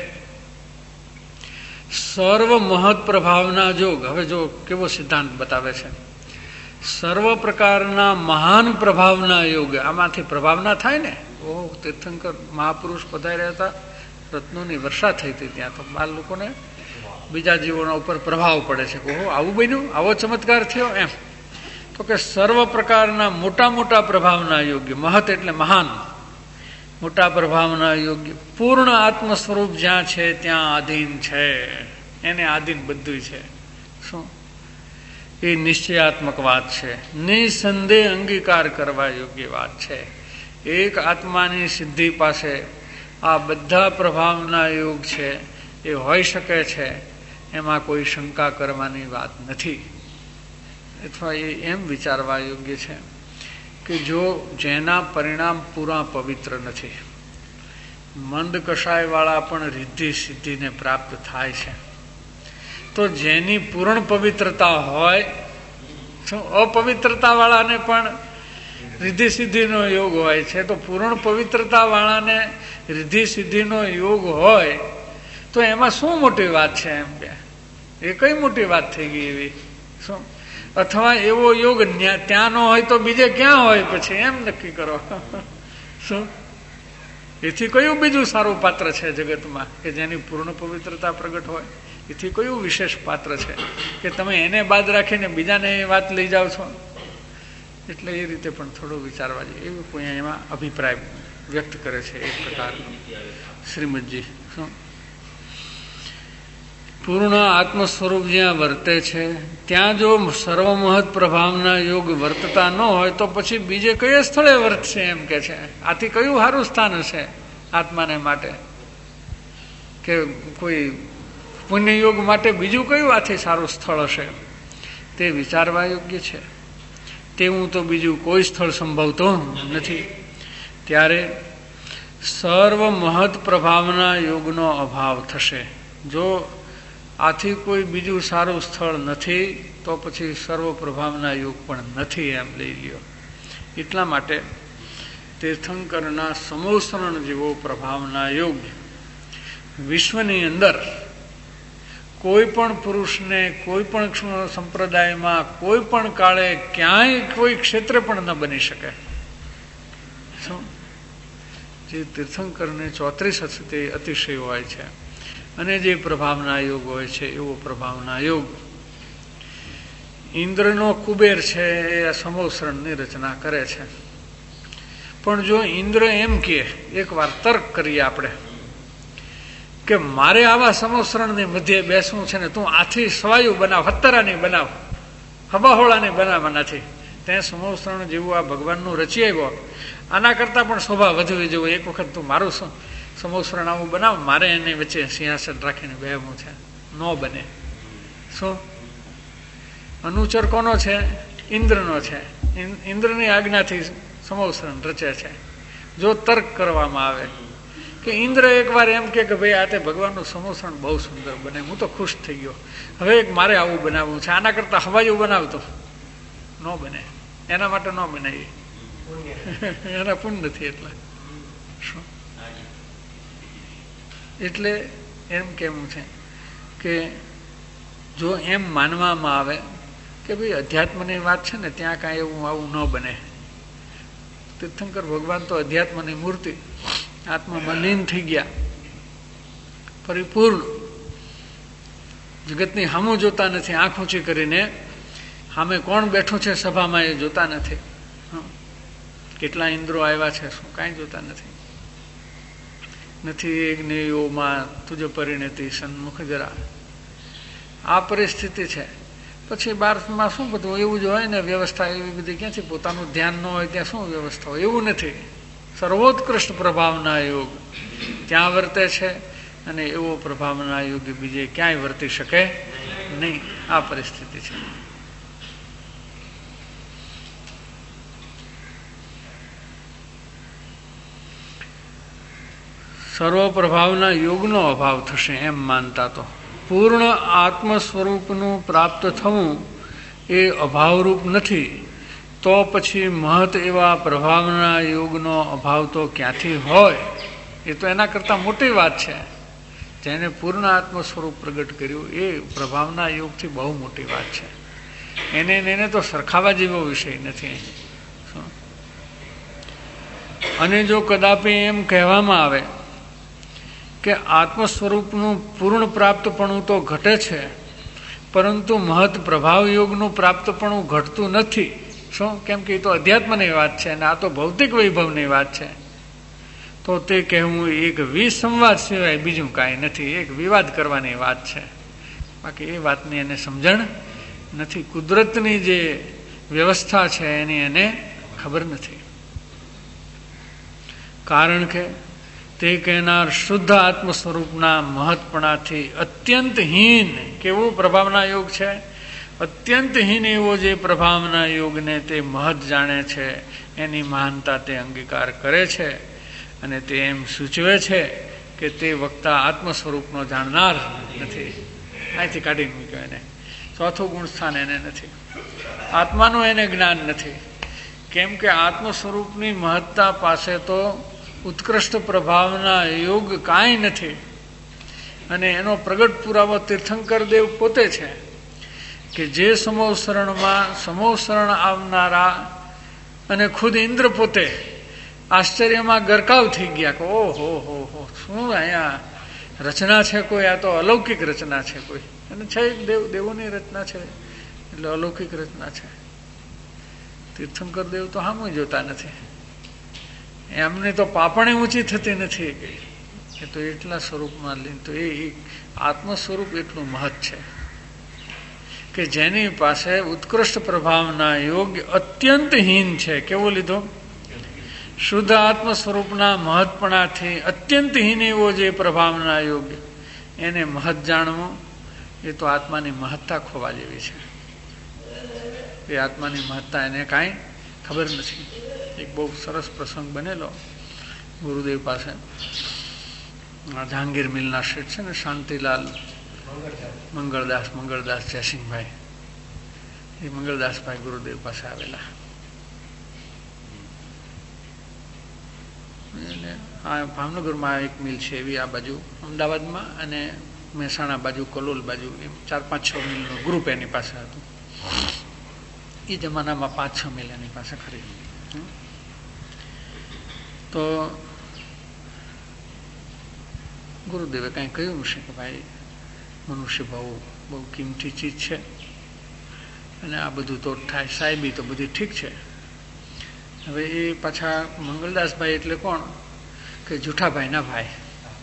સર્વ મહત પ્રભાવના જોગ. હવે જો કેવો સિદ્ધાંત બતાવે છે. સર્વ પ્રકારના મહાન પ્રભાવના યોગ. આમાંથી પ્રભાવના થાય ને. ઓહ, તીર્થંકર મહાપુરુષ પધાર્યા હતા, રત્નોની વર્ષા થઈ હતી, ત્યાં તો 12 લોકોને બીજા જીવોના ઉપર પ્રભાવ પડે છે. ઓહો, આવું બન્યું, આવો ચમત્કાર થયો એમ. તો કે સર્વ પ્રકારના મોટા મોટા પ્રભાવના યોગ્ય, મહત એટલે મહાન, મોટા પ્રભાવના યોગ્ય પૂર્ણ આત્મ સ્વરૂપ જ્યાં છે ત્યાં આધીન છે. એને આધીન બધું છે. શું? એ નિશ્ચયાત્મક વાત છે, નિસંદેહ અંગીકાર કરવા યોગ્ય વાત છે. એક આત્માની સિદ્ધિ પાસે આ બધા પ્રભાવના યોગ છે એ હોઈ શકે છે, એમાં કોઈ શંકા કરવાની વાત નથી. અથવા એ એમ વિચારવા યોગ્ય છે કે જો જેના પરિણામ પૂરા પવિત્ર નથી, મંદ કષાયવાળા પણ રિદ્ધિ સિદ્ધિને પ્રાપ્ત થાય છે, તો જેની પૂર્ણ પવિત્રતા હોય, શું અપવિત્રતાવાળાને પણ રિદ્ધિ સિદ્ધિનો યોગ હોય છે, તો પૂર્ણ પવિત્રતાવાળાને રિદ્ધિ સિદ્ધિનો યોગ હોય તો એમાં શું મોટી વાત છે એમ કે? એ કઈ મોટી વાત થઈ ગઈ એવી? શું? અથવા એવો યોગ ત્યાં ન હોય તો બીજે ક્યાં હોય પછી એમ નક્કી કરો. શું? એથી કયું બીજું સારું પાત્ર છે જગતમાં કે જેની પૂર્ણ પવિત્રતા પ્રગટ હોય? એથી કયું વિશેષ પાત્ર છે કે તમે એને બાદ રાખીને બીજાને એ વાત લઈ જાઓ છો? એટલે એ રીતે પણ થોડું વિચારવા જોઈએ, એવું કોઈ એમાં અભિપ્રાય વ્યક્ત કરે છે એક પ્રકારનો શ્રીમદજી. શું? પૂર્ણ આત્મ સ્વરૂપ જ્યાં વર્તે છે ત્યાં જો સર્વમહત પ્રભાવના યોગ વર્તતા ન હોય તો પછી બીજે કયા સ્થળે વર્તશે એમ કે છે? આથી કયું સારું સ્થાન હશે આત્માને માટે? કે કોઈ પુણ્યયોગ માટે બીજું કયું આથી સારું સ્થળ હશે? તે વિચારવા યોગ્ય છે. તેવું તો બીજું કોઈ સ્થળ સંભવતો નથી. ત્યારે સર્વ મહત પ્રભાવના યોગનો અભાવ થશે. જો આથી કોઈ બીજું સારું સ્થળ નથી તો પછી સર્વ પ્રભાવના યોગ પણ નથી એમ લઈ લ્યો. એટલા માટે તીર્થંકરના સમોસરણ જેવો પ્રભાવના યોગ વિશ્વની અંદર કોઈ પણ પુરુષને કોઈ પણ સંપ્રદાયમાં કોઈ પણ કાળે ક્યાંય કોઈ ક્ષેત્રે પણ ન બની શકે. શું જે તીર્થંકરને 34 હશે તે અતિશય હોય છે, અને જે પ્રભાવના યોગ હોય છે એવો પ્રભાવના યોગ ઇન્દ્રનો કુબેર છે એ સમોસરણની રચના કરે છે. પણ જો ઇન્દ્ર એમ કે એક વાર તર્ક કરીએ આપણે કે મારે આવા સમોસરણની મધ્યે બેસવું છે ને તું આથી સ્વાયુ બનાવ, હત્તરાની બનાવ, હબાહોળાની બનાવવા નથી, તે સમોસરણ જેવું આ ભગવાનનું રચી આવ્યો, આના કરતાં પણ શોભા વધવી જોઈએ, એક વખત તું મારું સમોસરણ આવું બનાવ, મારે એની વચ્ચે સિંહાસન રાખીને બેહવું છે. ન બને. શું અનુચર કોનો છે? ઇન્દ્રનો છે. ઇન્દ્રની આજ્ઞાથી સમોસરણ રચે છે. જો તર્ક કરવામાં આવે કે ઇન્દ્ર એકવાર એમ કે ભાઈ આ તે ભગવાનનું સમોસરણ બહુ સુંદર બને, હું તો ખુશ થઈ ગયો, હવે મારે આવું બનાવવું છે, આના કરતાં હવાયું બનાવતો, ન બને. એના માટે ન બનાવીએ, એના પુણ્ય નથી. એટલે શું એટલે એમ કેવું છે કે જો એમ માનવામાં આવે કે ભાઈ અધ્યાત્મની વાત છે ને ત્યાં કાંઈ એવું આવું ન બને. તીર્થંકર ભગવાન તો અધ્યાત્મની મૂર્તિ, આત્મામાં લીન થઈ ગયા, પરિપૂર્ણ, જગતની સામું જોતા નથી, આંખ ઊંચી કરીને સામે કોણ બેઠું છે સભામાં એ જોતા નથી, કેટલા ઇન્દ્રો આવ્યા છે શું કાંઈ જોતા નથી. નથી એક નિયોમાં તુજ પરિણતિ સન્મુખ જરા, આ પરિસ્થિતિ છે. પછી બારમાં શું બધું એવું જ હોય ને, વ્યવસ્થા એવી બધી ક્યાંથી, પોતાનું ધ્યાન ન હોય ત્યાં શું વ્યવસ્થા હોય, એવું નથી. સર્વોત્કૃષ્ટ પ્રભાવના યોગ ત્યાં વર્તે છે, અને એવો પ્રભાવના યોગ બીજે ક્યાંય વર્તી શકે નહીં. આ પરિસ્થિતિ છે. સર્વ પ્રભાવના યોગનો અભાવ થશે એમ માનતા તો પૂર્ણ આત્મ સ્વરૂપનું પ્રાપ્ત થવું એ અભાવરૂપ નથી, તો પછી મહત એવા પ્રભાવના યોગનો અભાવ તો ક્યાંથી હોય? એ તો એના કરતાં મોટી વાત છે. જેને પૂર્ણ આત્મ સ્વરૂપ પ્રગટ કર્યું એ પ્રભાવના યોગથી બહુ મોટી વાત છે. એને તો સરખાવા જેવો વિષય નથી. અને જો કદાપી એમ કહેવામાં આવે કે આત્મ સ્વરૂપનું પૂર્ણ પ્રાપ્તપણું તો ઘટે છે, પરંતુ મહત પ્રભાવ યોગનું પ્રાપ્તપણું ઘટતું નથી. શું? કેમ કે એ તો અધ્યાત્મની વાત છે અને આ તો ભૌતિક વૈભવની વાત છે. તો તે કહેવું એક વિસંવાદ સિવાય બીજું કાંઈ નથી, એક વિવાદ કરવાની વાત છે. બાકી એ વાતની એને સમજણ નથી. કુદરતની જે વ્યવસ્થા છે એની એને ખબર નથી. કારણ કે તે કહેનાર શુદ્ધ આત્મ સ્વરૂપના મહત્પણાથી અત્યંત હીન કેવો પ્રભાવના યોગ છે, અત્યંત હીન એવો જે પ્રભાવના યોગને તે મહત જાણે છે, એની મહાનતા તે અંગીકાર કરે છે. અને તે એમ સૂચવે છે કે તે વક્તા આત્મ સ્વરૂપનો જાણનાર નથી. અહીંથી કાઢી મૂક્યો એને. ચોથું ગુણસ્થાન એને નથી. આત્માનું એને જ્ઞાન નથી. કેમ કે આત્મ સ્વરૂપની મહત્તા પાસે તો ઉત્કૃષ્ટ પ્રભાવના યોગ કાંઈ નથી. અને એનો પ્રગટ પુરાવો તીર્થંકર દેવ પોતે છે કે જે સમોસરણમાં સમોસરણ આવનારા અને ખુદ ઇન્દ્ર પોતે આશ્ચર્યમાં ગરકાવ થઈ ગયા કે ઓહો હો શું અહીંયા રચના છે કોઈ, આ તો અલૌકિક રચના છે કોઈ. અને છે દેવોની રચના છે એટલે અલૌકિક રચના છે. તીર્થંકર દેવ તો સામું જોતા નથી, એમને તો પાપણે ઊંચી થતી નથી. એ તો એટલા સ્વરૂપમાં લીન, તો એ આત્મ સ્વરૂપ એટલું મહત્ છે કે જેની પાસે ઉત્કૃષ્ટ પ્રભાવના યોગ અત્યંત હીન છે. કેવો લીધો? શુદ્ધ આત્મ સ્વરૂપના મહત્પણાથી અત્યંત હીન એવો જે પ્રભાવના યોગ, એને મહત જાણવો એ તો આત્માની મહત્તા ખોવા જેવી છે. એ આત્માની મહત્તા એને કાંઈ ખબર નથી. એક બહુ સરસ પ્રસંગ બનેલો ગુરુદેવ પાસે. જહાંગીર મિલના શેઠ છે ને, શાંતિલાલ મંગળદાસ જયસિંહભાઈ, એ મંગળદાસભાઈ ગુરુદેવ પાસે આવેલા. અને આ ભાવનગરમાં એક મિલ છે એવી, આ બાજુ અમદાવાદમાં અને મહેસાણા બાજુ, કલોલ બાજુ, એમ 4-5-6 મિલનું ગ્રુપ એની પાસે હતું. એ જમાનામાં 5-6 મિલ એની પાસે ખરી. તો ગુરુદેવે કાંઈ કહ્યું છે કે ભાઈ મનુષ્ય બહુ કિંમતી ચીજ છે અને આ બધું તો થાય, સાહેબી તો બધી ઠીક છે. હવે એ પાછા મંગલદાસભાઈ એટલે કોણ કે જુઠાભાઈના ભાઈ,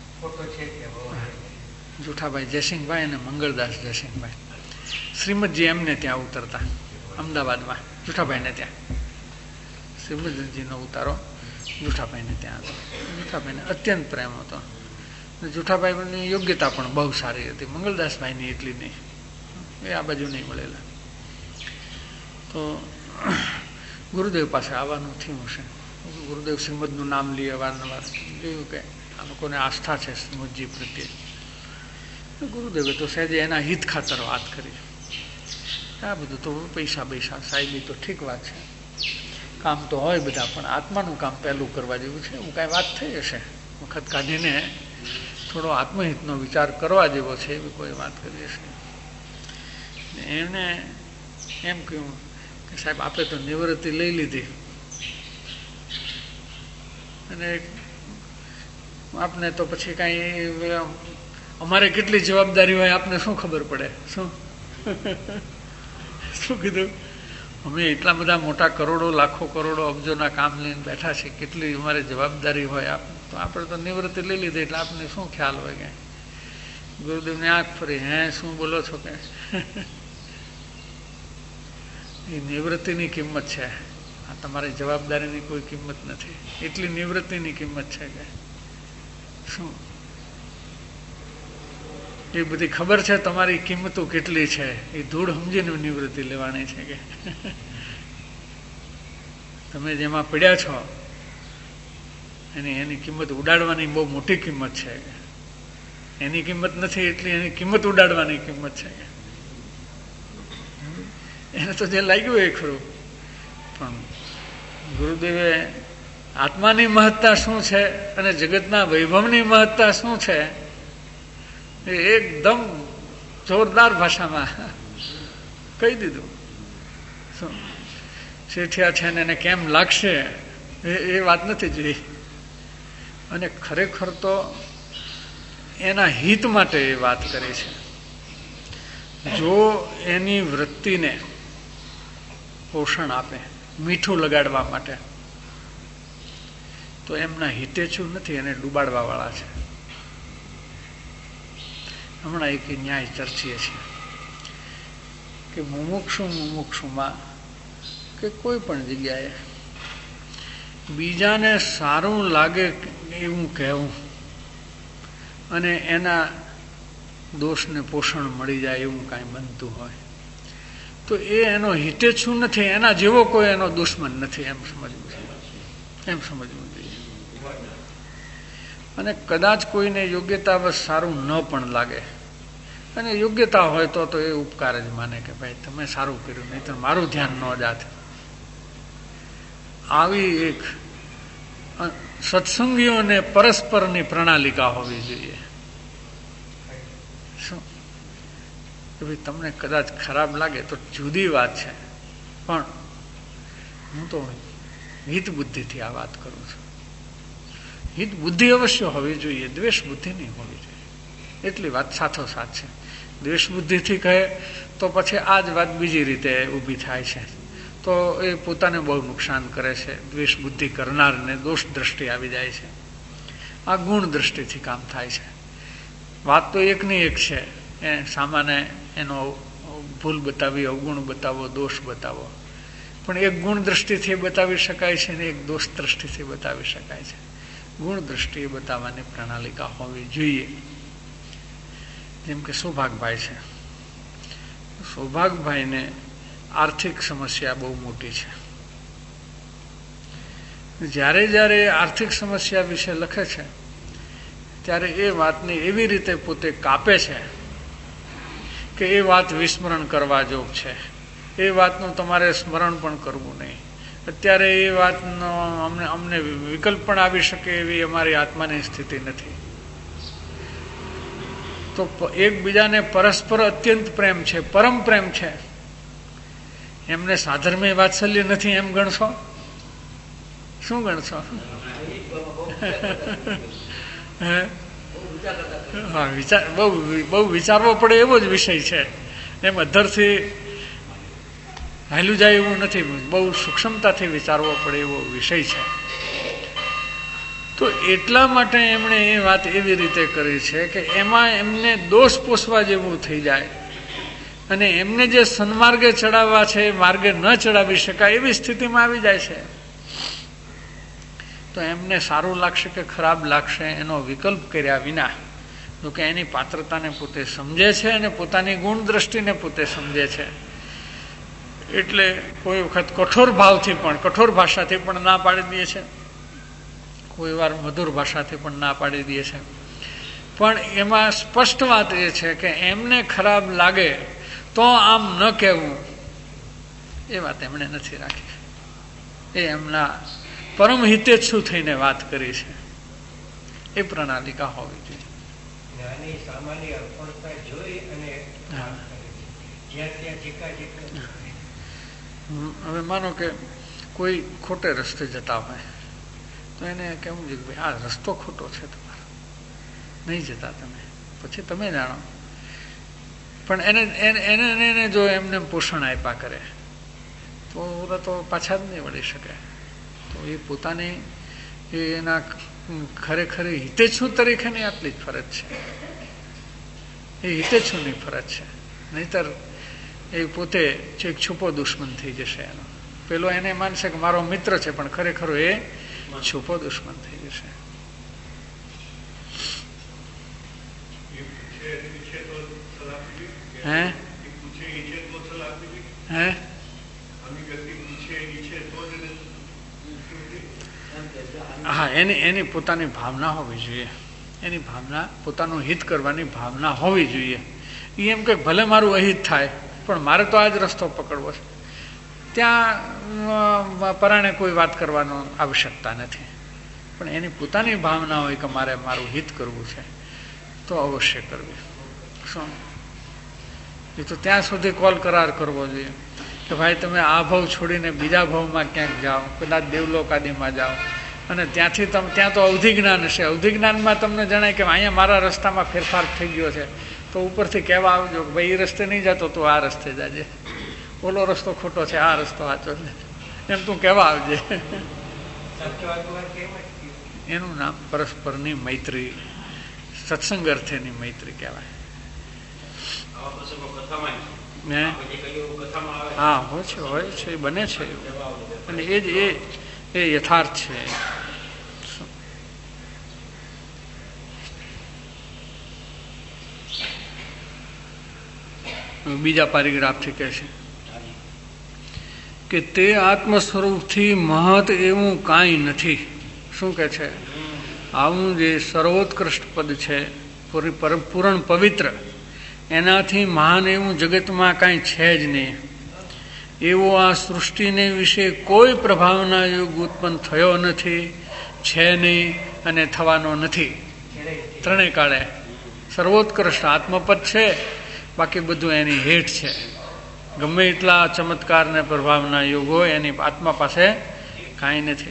જુઠાભાઈ જયસિંહભાઈ અને મંગળદાસ જયસિંહભાઈ. શ્રીમદજી એમને ત્યાં ઉતરતા અમદાવાદમાં, જુઠાભાઈને ત્યાં. શ્રીમદજીનો ઉતારો જુઠાભાઈને ત્યાં હતો. જુઠાભાઈને અત્યંત પ્રેમ હતો. જુઠાભાઈની યોગ્યતા પણ બહુ સારી હતી, મંગળદાસભાઈની એટલી નહીં, એ આ બાજુ નહીં મળેલા. તો ગુરુદેવ પાસે આવવાનું થયું છે. ગુરુદેવ શ્રીમદનું નામ લઈએ વારંવાર, જોયું કે આ લોકોને આસ્થા છે શ્રીમદજી પ્રત્યે. ગુરુદેવે તો સહેજે એના હિત ખાતર વાત કરી. આ બધું તો પૈસા સાહેબી તો ઠીક વાત છે, કામ તો હોય બધા, પણ આત્માનું કામ પહેલું કરવા જેવું છે. એવું કાંઈ વાત થઈ હશે, વખત કાઢીને થોડો આત્મહિતનો વિચાર કરવા જેવો છે એવી કોઈ વાત કરી હશે. એમણે એમ કહ્યું કે સાહેબ આપણે તો નિવૃત્તિ લઈ લીધી અને આપને તો પછી કાંઈ અમારે કેટલી જવાબદારી હોય આપને શું ખબર પડે? શું કીધું? અમે એટલા બધા મોટા કરોડો, લાખો કરોડો, અબજોના કામ લઈને બેઠા છીએ, કેટલી અમારે જવાબદારી હોય. તો આપણે તો નિવૃત્તિ લઈ લીધી એટલે આપને શું ખ્યાલ હોય? કે ગુરુદેવની આંખ ફરી, હે શું બોલો છો? કે એ નિવૃત્તિની કિંમત છે, આ તમારી જવાબદારીની કોઈ કિંમત નથી. એટલી નિવૃત્તિની કિંમત છે કે શું એ બધી ખબર છે તમારી કિંમતો કેટલી છે, એ ધૂળ સમજીને નિવૃત્તિ લેવાની છે. કે તમે જેમાં પડ્યા છો એની કિંમત ઉડાડવાની બહુ મોટી કિંમત છે. એની કિંમત નથી એટલી એની કિંમત ઉડાડવાની કિંમત છે. એને તો જે લાગ્યું એ ખરું, પણ ગુરુદેવે આત્માની મહત્તા શું છે અને જગતના વૈભવની મહત્તા શું છે એ એકદમ જોરદાર ભાષામાં કહી દીધું. શું શેઠિયા છે ને એને કેમ લાગશે એ વાત નથી જોઈ. અને ખરેખર તો એના હિત માટે એ વાત કરી છે. જો એની વૃત્તિને પોષણ આપે, મીઠું લગાડવા માટે, તો એમના હિતેચ્છુ નથી, એને ડૂબાડવા વાળા છે. હમણાં એક ન્યાય ચર્ચીએ છીએ કે મુમુક્ષુમાં કે કોઈ પણ જગ્યાએ બીજાને સારું લાગે એવું કહેવું અને એના દોષને પોષણ મળી જાય એવું કાંઈ બનતું હોય તો એ એનો હિતેચ્છુ નથી, એના જેવો કોઈ એનો દુશ્મન નથી, એમ સમજવું જોઈએ. અને કદાચ કોઈને યોગ્યતા બસ સારું ન પણ લાગે અને યોગ્યતા હોય તો એ ઉપકાર જ માને કે ભાઈ તમે સારું કર્યું, નહીં તો મારું ધ્યાન ન જાત. આવી એક સત્સંગીઓને પરસ્પરની પ્રણાલિકા હોવી જોઈએ. શું કે ભાઈ તમને કદાચ ખરાબ લાગે તો જુદી વાત છે, પણ હું તો હિત બુદ્ધિથી આ વાત કરું છું. હિત બુદ્ધિ અવશ્ય હોવી જોઈએ, દ્વેષ બુદ્ધિ નહીં હોવી જોઈએ. એટલી વાત સાથોસાથ છે. દ્વેષ બુદ્ધિથી કહે તો પછી આ જ વાત બીજી રીતે ઊભી થાય છે, તો એ પોતાને બહુ નુકસાન કરે છે. દ્વેષ બુદ્ધિ કરનારને દોષ દ્રષ્ટિ આવી જાય છે. આ ગુણ દ્રષ્ટિથી કામ થાય છે. વાત તો એકની એક છે, એ સામાન્ય એનો ભૂલ બતાવી, અવગુણ બતાવો, દોષ બતાવો, પણ એક ગુણ દ્રષ્ટિથી બતાવી શકાય છે ને એક દોષ દ્રષ્ટિથી બતાવી શકાય છે. ગુણ દ્રષ્ટિએ બતાવવાની પ્રણાલિકા હોવી જોઈએ. જેમ કે સૌભાગભાઈ છે, સૌભાગભાઈને આર્થિક સમસ્યા બહુ મોટી છે. જ્યારે જ્યારે આર્થિક સમસ્યા વિશે લખે છે ત્યારે એ વાતને એવી રીતે પોતે કાપે છે કે એ વાત વિસ્મરણ કરવા જોગ છે. એ વાતનું તમારે સ્મરણ પણ કરવું નહીં, અત્યારે એ વાતનો અમને વિકલ્પ પણ આવી શકે એવી અમારી આત્માની સ્થિતિ નથી. તો એકબીજાને પરસ્પર અત્યંત પ્રેમ છે, પરમ પ્રેમ છે. એમને સાધર્મ્ય વાત્સલ્ય નથી એમ ગણશો? શું ગણશો? હા, બહુ વિચારવો પડે એવો જ વિષય છે. એમ અધરથી હાલ્યું જાય એવું નથી, બહુ સૂક્ષ્મતાથી વિચારવો પડે એવો વિષય છે. તો એટલા માટે એમણે એ વાત એવી રીતે કરી છે કે એમાં એમને દોષ પોષવા જેવું થઈ જાય અને એમને જે સન્માર્ગે ચડાવવા છે એ માર્ગે ન ચડાવી શકાય એવી સ્થિતિમાં આવી જાય છે. તો એમને સારું લાગશે કે ખરાબ લાગશે એનો વિકલ્પ કર્યા વિના, તો કે એની પાત્રતાને પોતે સમજે છે અને પોતાની ગુણ દ્રષ્ટિને પોતે સમજે છે. એટલે કોઈ વખત કઠોર ભાવથી પણ, કઠોર ભાષાથી પણ ના પાડી દે છે, કોઈ વાર મધુર ભાષાથી પણ ના પાડી દે છે. પણ એમાં સ્પષ્ટ વાત એ છે કે એમને ખરાબ લાગે તો આમ ન કહેવું, એ વાત એમણે નથી રાખી. એ એમના પરમ હિતેચ્છુ થઈને વાત કરી છે. એ પ્રણાલિકા હોવી જોઈએ. હવે માનો કે કોઈ ખોટે રસ્તે જતા હોય તો એને કેવું છે કે ભાઈ આ રસ્તો ખોટો છે, તમારો નહીં જતા તમે, પછી તમે જાણો. પણ એને જો એમને પોષણ આપ્યા કરે તો ઓલા તો પાછા જ નહીં વળી શકે. તો એ પોતાની એના ખરેખર હિતેચ્છુ તરીકેની આટલી જ ફરજ છે. એ હિતેચ્છુની ફરજ છે. નહીતર એ પોતે છેક છુપો દુશ્મન થઈ જશે એનો. પેલો એને માનશે કે મારો મિત્ર છે, પણ ખરેખર એ છુપો દુશ્મન થઈ જશે. હે હે હા, એની પોતાની ભાવના હોવી જોઈએ. એની ભાવના, પોતાનું હિત કરવાની ભાવના હોવી જોઈએ. એ એમ કે ભલે મારું અહિત થાય પણ મારે તો આ જ રસ્તો પકડવો છે. ત્યાં પરાણે કોઈ વાત કરવાનો આવશ્યકતા નથી. પણ એની પોતાની ભાવના હોય કે મારે મારું હિત કરવું છે તો અવશ્ય કરવું. શું એ તો ત્યાં સુધી કોલ કરાર કરવો જોઈએ કે ભાઈ તમે આ ભાવ છોડીને બીજા ભાવમાં ક્યાંક જાઓ, કદાચ દેવલોક આદિમાં જાઓ, અને ત્યાંથી ત્યાં તો અવધિ જ્ઞાન હશે. અવધિ જ્ઞાનમાં તમને જણાય કે અહીંયા મારા રસ્તામાં ફેરફાર થઈ ગયો છે, તો ઉપરથી કહેવા આવજો કે ભાઈ એ રસ્તે નહીં જતો તો આ રસ્તે જાજે, ઓલો રસ્તો ખોટો છે, આ રસ્તો સાચો છે, એમ તું કહેવા આવજે. એનું નામ પરસ્પરની મૈત્રી, સત્સંગ અર્થેની મૈત્રી કહેવાય. હા, હોય છે, બને છે, અને એ યથાર્થ છે. બીજા પેરેગ્રાફથી કહે છે કે તે આત્મ સ્વરૂપથી મહત એવું કાંઈ નથી. શું કહે છે? આવું જે સર્વોત્કૃષ્ટ પદ છે, પૂર્ણ પવિત્ર, એનાથી મહાન એવું જગતમાં કાંઈ છે જ નહીં. એવો આ સૃષ્ટિને વિશે કોઈ પ્રભાવના યુગ ઉત્પન્ન થયો નથી, છે નહીં અને થવાનો નથી. ત્રણેય કાળે સર્વોત્કૃષ્ટ આત્મપદ છે, બાકી બધું એની હેઠ છે. ગમે એટલા ચમત્કાર ને પ્રભાવના યુગ હોય, એની આત્મા પાસે કાંઈ નથી,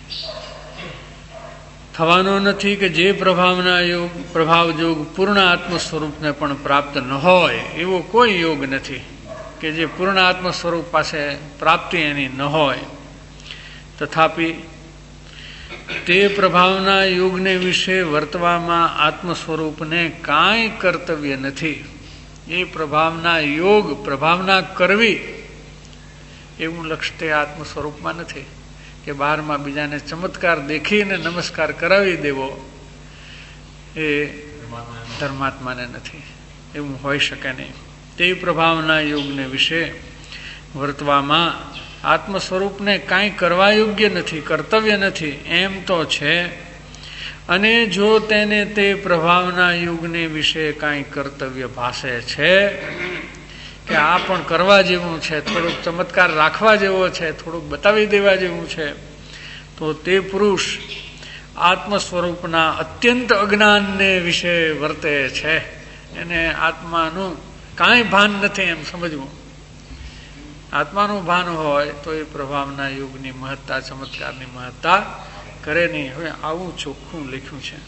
થવાનો નથી. કે જે પ્રભાવના યોગ, પ્રભાવ યોગ પૂર્ણ આત્મ સ્વરૂપને પણ પ્રાપ્ત ન હોય એવો કોઈ યોગ નથી કે જે પૂર્ણ આત્મ સ્વરૂપ પાસે પ્રાપ્તિ એની ન હોય. તથાપિ તે પ્રભાવના યોગને વિશે વર્તવામાં આત્મ સ્વરૂપને કાંઈ કર્તવ્ય નથી. એ પ્રભાવના યોગ, પ્રભાવના કરવી એવું લક્ષ્ય તે આત્મ સ્વરૂપમાં નથી કે બહારમાં બીજાને ચમત્કાર દેખીને નમસ્કાર કરાવી દેવો, એ ધર્માત્માને નથી. એવું હોઈ શકે નહીં. તે પ્રભાવના યોગને વિશે વર્તવામાં આત્મ સ્વરૂપને કાંઈ કરવા યોગ્ય નથી, કર્તવ્ય નથી એમ તો છે. અને જો તેને તે પ્રભાવના યુગને વિશે કાંઈ કર્તવ્ય ભાસે છે કે આ પણ કરવા જેવું છે, થોડુંક ચમત્કાર રાખવા જેવો છે, થોડુંક બતાવી દેવા જેવું છે, તો તે પુરુષ આત્મ સ્વરૂપના અત્યંત અજ્ઞાનને વિશે વર્તે છે. એને આત્માનું કાંઈ ભાન નથી એમ સમજવું. આત્માનું ભાન હોય તો એ પ્રભાવના યુગની મહત્તા, ચમત્કારની મહત્તા કરે નહીં. હવે આવું ચોખ્ખું લખ્યું છે,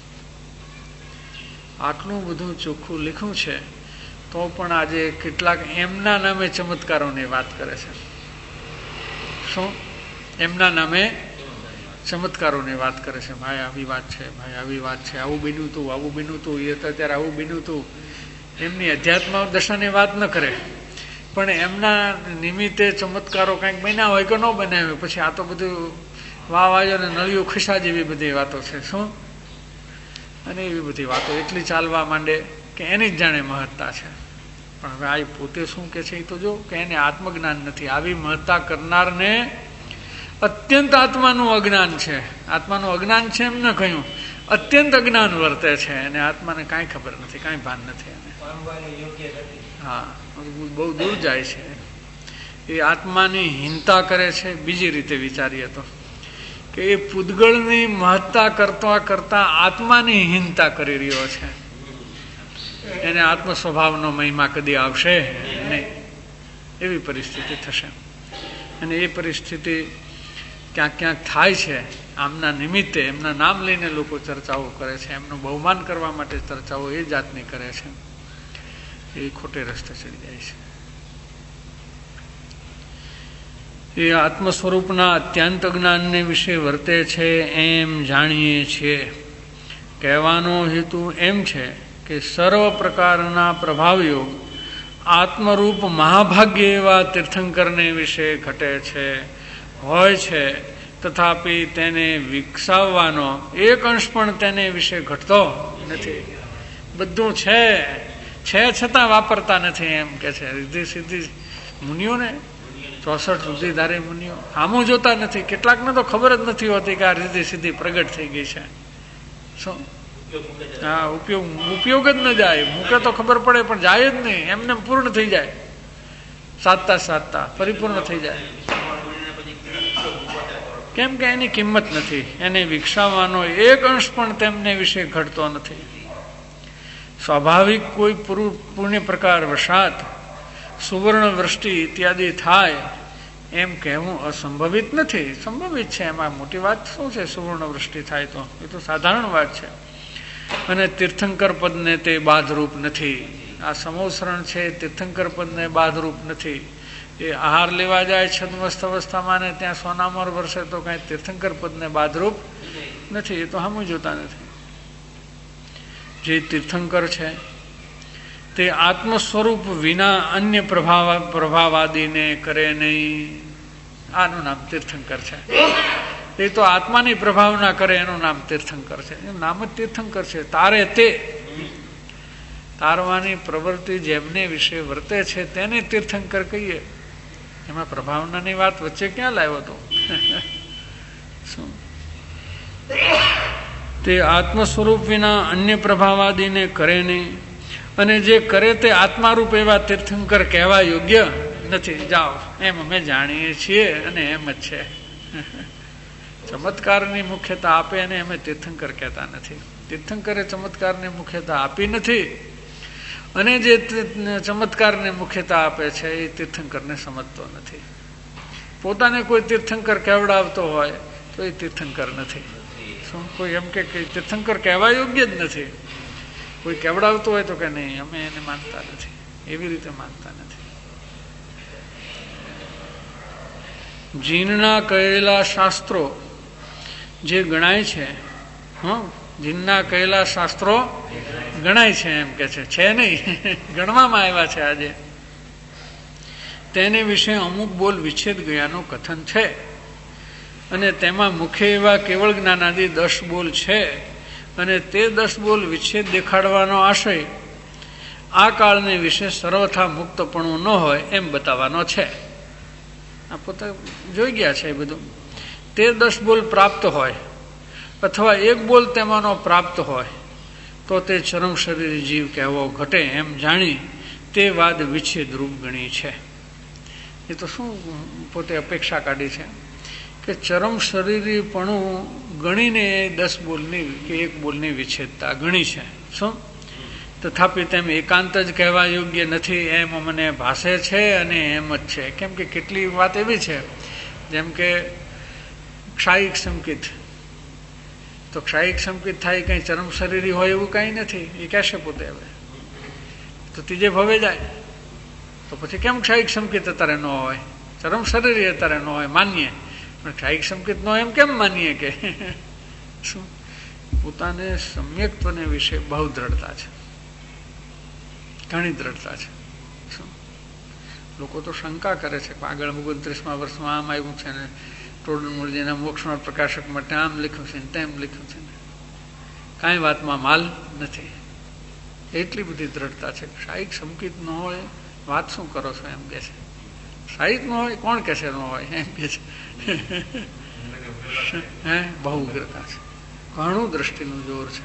આટલું બધું ચોખ્ખું લખ્યું છે, તો પણ આજે કેટલાક એમના નામે ચમત્કારોની વાત કરે છે. શું? એમના નામે ચમત્કારોની વાત કરે છે. ભાઈ આવી વાત છે, ભાઈ આવી વાત છે, આવું બન્યું હતું, આવું બન્યું હતું, એ તો અત્યારે આવું બન્યું હતું. એમની અધ્યાત્મ દશાની વાત ન કરે, પણ એમના નિમિત્તે ચમત્કારો કંઈક બન્યા હોય કે ન બન્યા હોય, પછી આ તો બધું વાવાજો ને નળિયું ખિસ્સા જેવી બધી વાતો છે. શું? અને એવી બધી વાતો એટલી ચાલવા માંડે કે એની જ જાણે મહત્તા છે. પણ હવે આ પોતે શું કે છે એ તો જો, કે એને આત્મજ્ઞાન નથી. આવી મહત્તા કરનારને અત્યંત આત્માનું અજ્ઞાન છે. આત્માનું અજ્ઞાન છે એમ ન કહ્યું, અત્યંત અજ્ઞાન વર્તે છે, અને આત્માને કાંઈ ખબર નથી, કાંઈ ભાન નથી એને. હા, બહુ દૂર જાય છે. એ આત્માની હીનતા કરે છે. બીજી રીતે વિચારીએ તો કે એ પૂતગળની મહત્તા કરતા કરતા આત્માની હીનતા કરી રહ્યો છે. એને આત્મ સ્વભાવનો મહિમા કદી આવશે નહીં, એવી પરિસ્થિતિ થશે. અને એ પરિસ્થિતિ ક્યાંક ક્યાંક થાય છે. આમના નિમિત્તે એમના નામ લઈને લોકો ચર્ચાઓ કરે છે, એમનું બહુમાન કરવા માટે ચર્ચાઓ એ જાતની કરે છે. એ ખોટે રસ્તે ચડી જાય છે. એ આત્મ સ્વરૂપના અત્યંત જ્ઞાનને વિશે વર્તે છે એમ જાણીએ છીએ. કહેવાનો હેતુ એમ છે કે સર્વ પ્રકારના પ્રભાવયોગ આત્મરૂપ મહાભાગ્ય એવા તીર્થંકરને વિશે ઘટે છે, હોય છે, તથાપિ તેને વિકસાવવાનો એક અંશ પણ તેને વિશે ઘટતો નથી. બધું છે છતાં વાપરતા નથી એમ કે છે. રીધી સીધી મુનિઓને 64 રુધિધારી મુનિઓ આમું જોતા નથી. કેટલાકને તો ખબર જ નથી હોતી કે આ રીધી સીધી પ્રગટ થઈ ગઈ છે. શું? હા, ઉપયોગ જ ન જાય. મૂકે તો ખબર પડે પણ જાય જ નહીં, એમને પૂર્ણ થઈ જાય, સાધતા સાધતા પરિપૂર્ણ થઈ જાય. કેમ કે એની કિંમત નથી. એને વિકસાવવાનો એક અંશ પણ તેમને વિશે ઘટતો નથી. સ્વાભાવિક કોઈ પુણ્ય પ્રકાર વશાત સુવર્ણ વૃષ્ટિ ઇત્યાદિ થાય એમ કહેવું અસંભવિત નથી. સંભવિત છે. એમાં મોટી વાત શું છે? સુવર્ણ વૃષ્ટિ થાય તો એ તો સાધારણ વાત છે. અને તીર્થંકર પદને તે બાધરૂપ નથી. આ સમોસરણ છે તીર્થંકર પદને બાધરૂપ નથી. એ આહાર લેવા જાય છદ્મસ્ત અવસ્થામાં ને ત્યાં સોનામોર વર્ષે તો કાંઈ તીર્થંકર પદને બાધરૂપ નથી. એ તો હમ જોતા નથી. જે તીર્થંકર છે તે આત્મ સ્વરૂપ વિના અન્ય પ્રભાવાદીને કરે નહીં. આનું નામ તીર્થંકર છે. એ તો આત્માની પ્રભાવના કરે એનું નામ તીર્થંકર છે. એનું નામ જ તીર્થંકર છે. તારે તે તારવાની પ્રવૃત્તિ જેમને વિશે વર્તે છે તેને તીર્થંકર કહીએ. એમાં પ્રભાવનાની વાત વચ્ચે ક્યાં લાવ્યો હતો? શું? તે આત્મ સ્વરૂપ વિના અન્ય પ્રભાવાદીને કરે નહીં, અને જે કરે તે આત્મારૂપ એવા તીર્થંકર કહેવા યોગ્ય નથી. જાઓ, એમ અમે જાણીએ છીએ અને એમ જ છે. ચમત્કારની મુખ્યતા આપે અને અમે તીર્થંકર કહેતા નથી. તીર્થંકરે ચમત્કારની મુખ્યતા આપી નથી, અને જે ચમત્કારને મુખ્યતા આપે છે એ તીર્થંકરને સમજતો નથી. પોતાને કોઈ તીર્થંકર કહેવડાવતો હોય તો એ તીર્થંકર નથી. શું? કોઈ એમ કે તીર્થંકર કહેવા યોગ્ય જ નથી. કોઈ કહેવડાવતો હોય તો કે નહીં, અમે એને માનતા નથી. એવી રીતે માનતા નથી. જીનના કહેલા શાસ્ત્રો જે ગણાય છે, જીનના કહેલા શાસ્ત્રો ગણાય છે એમ કે છે નહીં, ગણવામાં આવ્યા છે આજે. તેને વિશે અમુક બોલ વિચ્છેદ ગયાનું કથન છે, અને તેમાં મુખ્ય એવા કેવળ જ્ઞાનાદિ 10 બોલ છે, અને તે 10 બોલ વિચ્છેદ દેખાડવાનો આશય આ કાળને વિશે સર્વથા મુક્તપણું ન હોય એમ બતાવવાનો છે. આ પોતે જોઈ ગયા છે. એ બધું તે 10 બોલ પ્રાપ્ત હોય અથવા એક બોલ તેમાંનો પ્રાપ્ત હોય તો તે ચરમ શરીર જીવ કહેવો ઘટે એમ જાણી તે વાદ વિચ્છેદ રૂપ ગણી છે. એ તો શું પોતે અપેક્ષા કાઢી છે કે ચરમ શરીરીપણું ગણીને 10 બોલની કે 1 બોલની વિચ્છેદતા ગણી છે. શું તથાપિ તેમ એકાંત જ કહેવા યોગ્ય નથી એમ મને ભાસે છે, અને એમ જ છે. કેમ કે કેટલી વાત એવી છે, જેમ કે ક્ષાયિક સંકિત, તો ક્ષાયિક સંકિત થાય કંઈ ચરમ શરીરી હોય એવું કાંઈ નથી. એ કહેશે પોતે હવે તો ત્રીજે ભવે જાય, તો પછી કેમ ક્ષાયિક સંકિત અત્યારે ન હોય, ચરમ શરીરી અત્યારે ન હોય માનીએ, પણ ક્ષાયિક સંકિત નો એમ કેમ માનીએ કે શું પોતાને સમ્યક્ત્વને વિશે બહુ દ્રઢતા છે, ઘણી દ્રઢતા છે. શું લોકો તો શંકા કરે છે કે આગળ 29મા વર્ષમાં આમ આવ્યું છે ને ટોડર મૂળજીના મોક્ષમાં પ્રકાશક માટે આમ લખ્યું છે ને તેમ લખ્યું છે ને કાંઈ વાતમાં માલ નથી. એટલી બધી દ્રઢતા છે. શાહિક સંકિત ન હોય વાત શું કરો છો એમ કે છે. શાહિક ન હોય કોણ કહેશે ન હોય એમ કે છે. હે બહુ ઉગ્રતા છે, ઘણું દ્રષ્ટિનું જોર છે.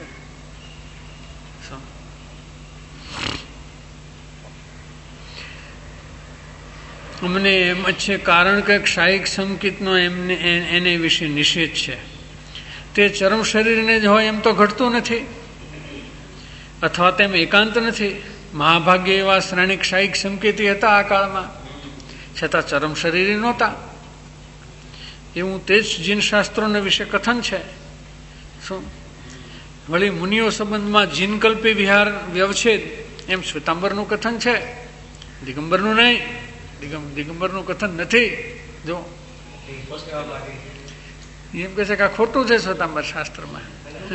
અમને એમ જ છે કારણ કે ક્ષાયિક સંકિતનો એને વિશે નિષેધ છે. તે ચરમ શરીરને જ હોય એમ તો ઘટતું નથી, અથવા તેમ એકાંત નથી. મહાભાગ્ય એવા શ્રેણી ક્ષાયિક સંકેતી હતા આ કાળમાં, છતાં ચરમ શરીરી નહોતા. એવું તે જ જીન શાસ્ત્રોને વિશે કથન છે. શું વળી મુનિઓ સંબંધમાં જીનકલ્પી વિહાર વ્યવચ્છેદ એમ શ્વેતાંબરનું કથન છે, દિગંબરનું નહીં. દિગંબરનું કથન નથી. જો એમ કે છે કે આ ખોટું છે શ્વેતાંબર શાસ્ત્રમાં.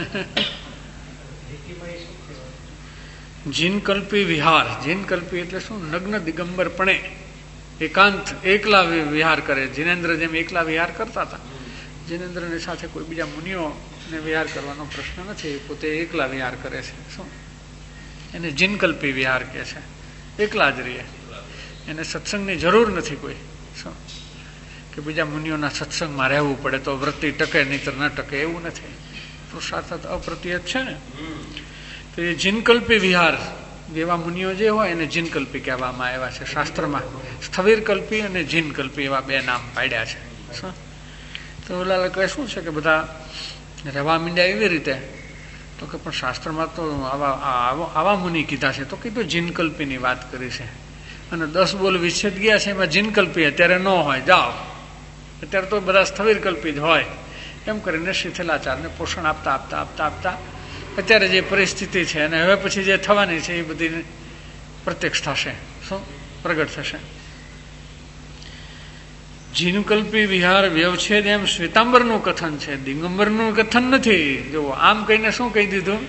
જીનકલ્પી વિહાર, જીનકલ્પી એટલે શું? નગ્ન દિગંબરપણે એકાંત એકલા વિહાર કરે. જીનેન્દ્ર જેમ એકલા વિહાર કરતા હતા, જીનેન્દ્રની સાથે કોઈ બીજા મુનિઓને વિહાર કરવાનો પ્રશ્ન નથી, પોતે એકલા વિહાર કરે છે. શું એને જીનકલ્પી વિહાર કહે છે. એકલા જ રહીએ, એને સત્સંગની જરૂર નથી કોઈ. શું કે બીજા મુનિઓના સત્સંગમાં રહેવું પડે તો વૃત્તિ ટકે, નહીતર ન ટકે, એવું નથી. પુરુષાર્થ અપ્રતિહત છે ને. તો એ જીનકલ્પી વિહાર જેવા મુનિઓ જે હોય એને જીનકલ્પી કહેવામાં આવ્યા છે શાસ્ત્રમાં. સ્થવિરકલ્પી અને જીનકલ્પી એવા 2 નામ પાડ્યા છે. શું તો ઓલા લોકો શું છે કે બધા રહેવા માંડ્યા એવી રીતે, તો કે પણ શાસ્ત્રમાં તો આવા મુનિ કીધા છે, તો કીધું જીનકલ્પીની વાત કરી છે. અને 10 બોલ વિચ્છેદ ગયા છે એમાં જીનકલ્પી અત્યારે ન હોય, જાઓ અત્યારે તો બધા સ્થવિરકલ્પી જ હોય. એમ કરીને શિથિલાચારને પોષણ આપતા આપતા આપતા આપતા અત્યારે જે પરિસ્થિતિ છે અને હવે પછી જે થવાની છે એ બધી પ્રત્યક્ષ થશે. શું પ્રગટ થશે. જીનકલ્પી વિહાર વ્યવચ્છેદ એમ શ્વેતાંબરનું કથન છે, દિગંબરનું કથન નથી. જો આમ કહીને શું કહી દીધું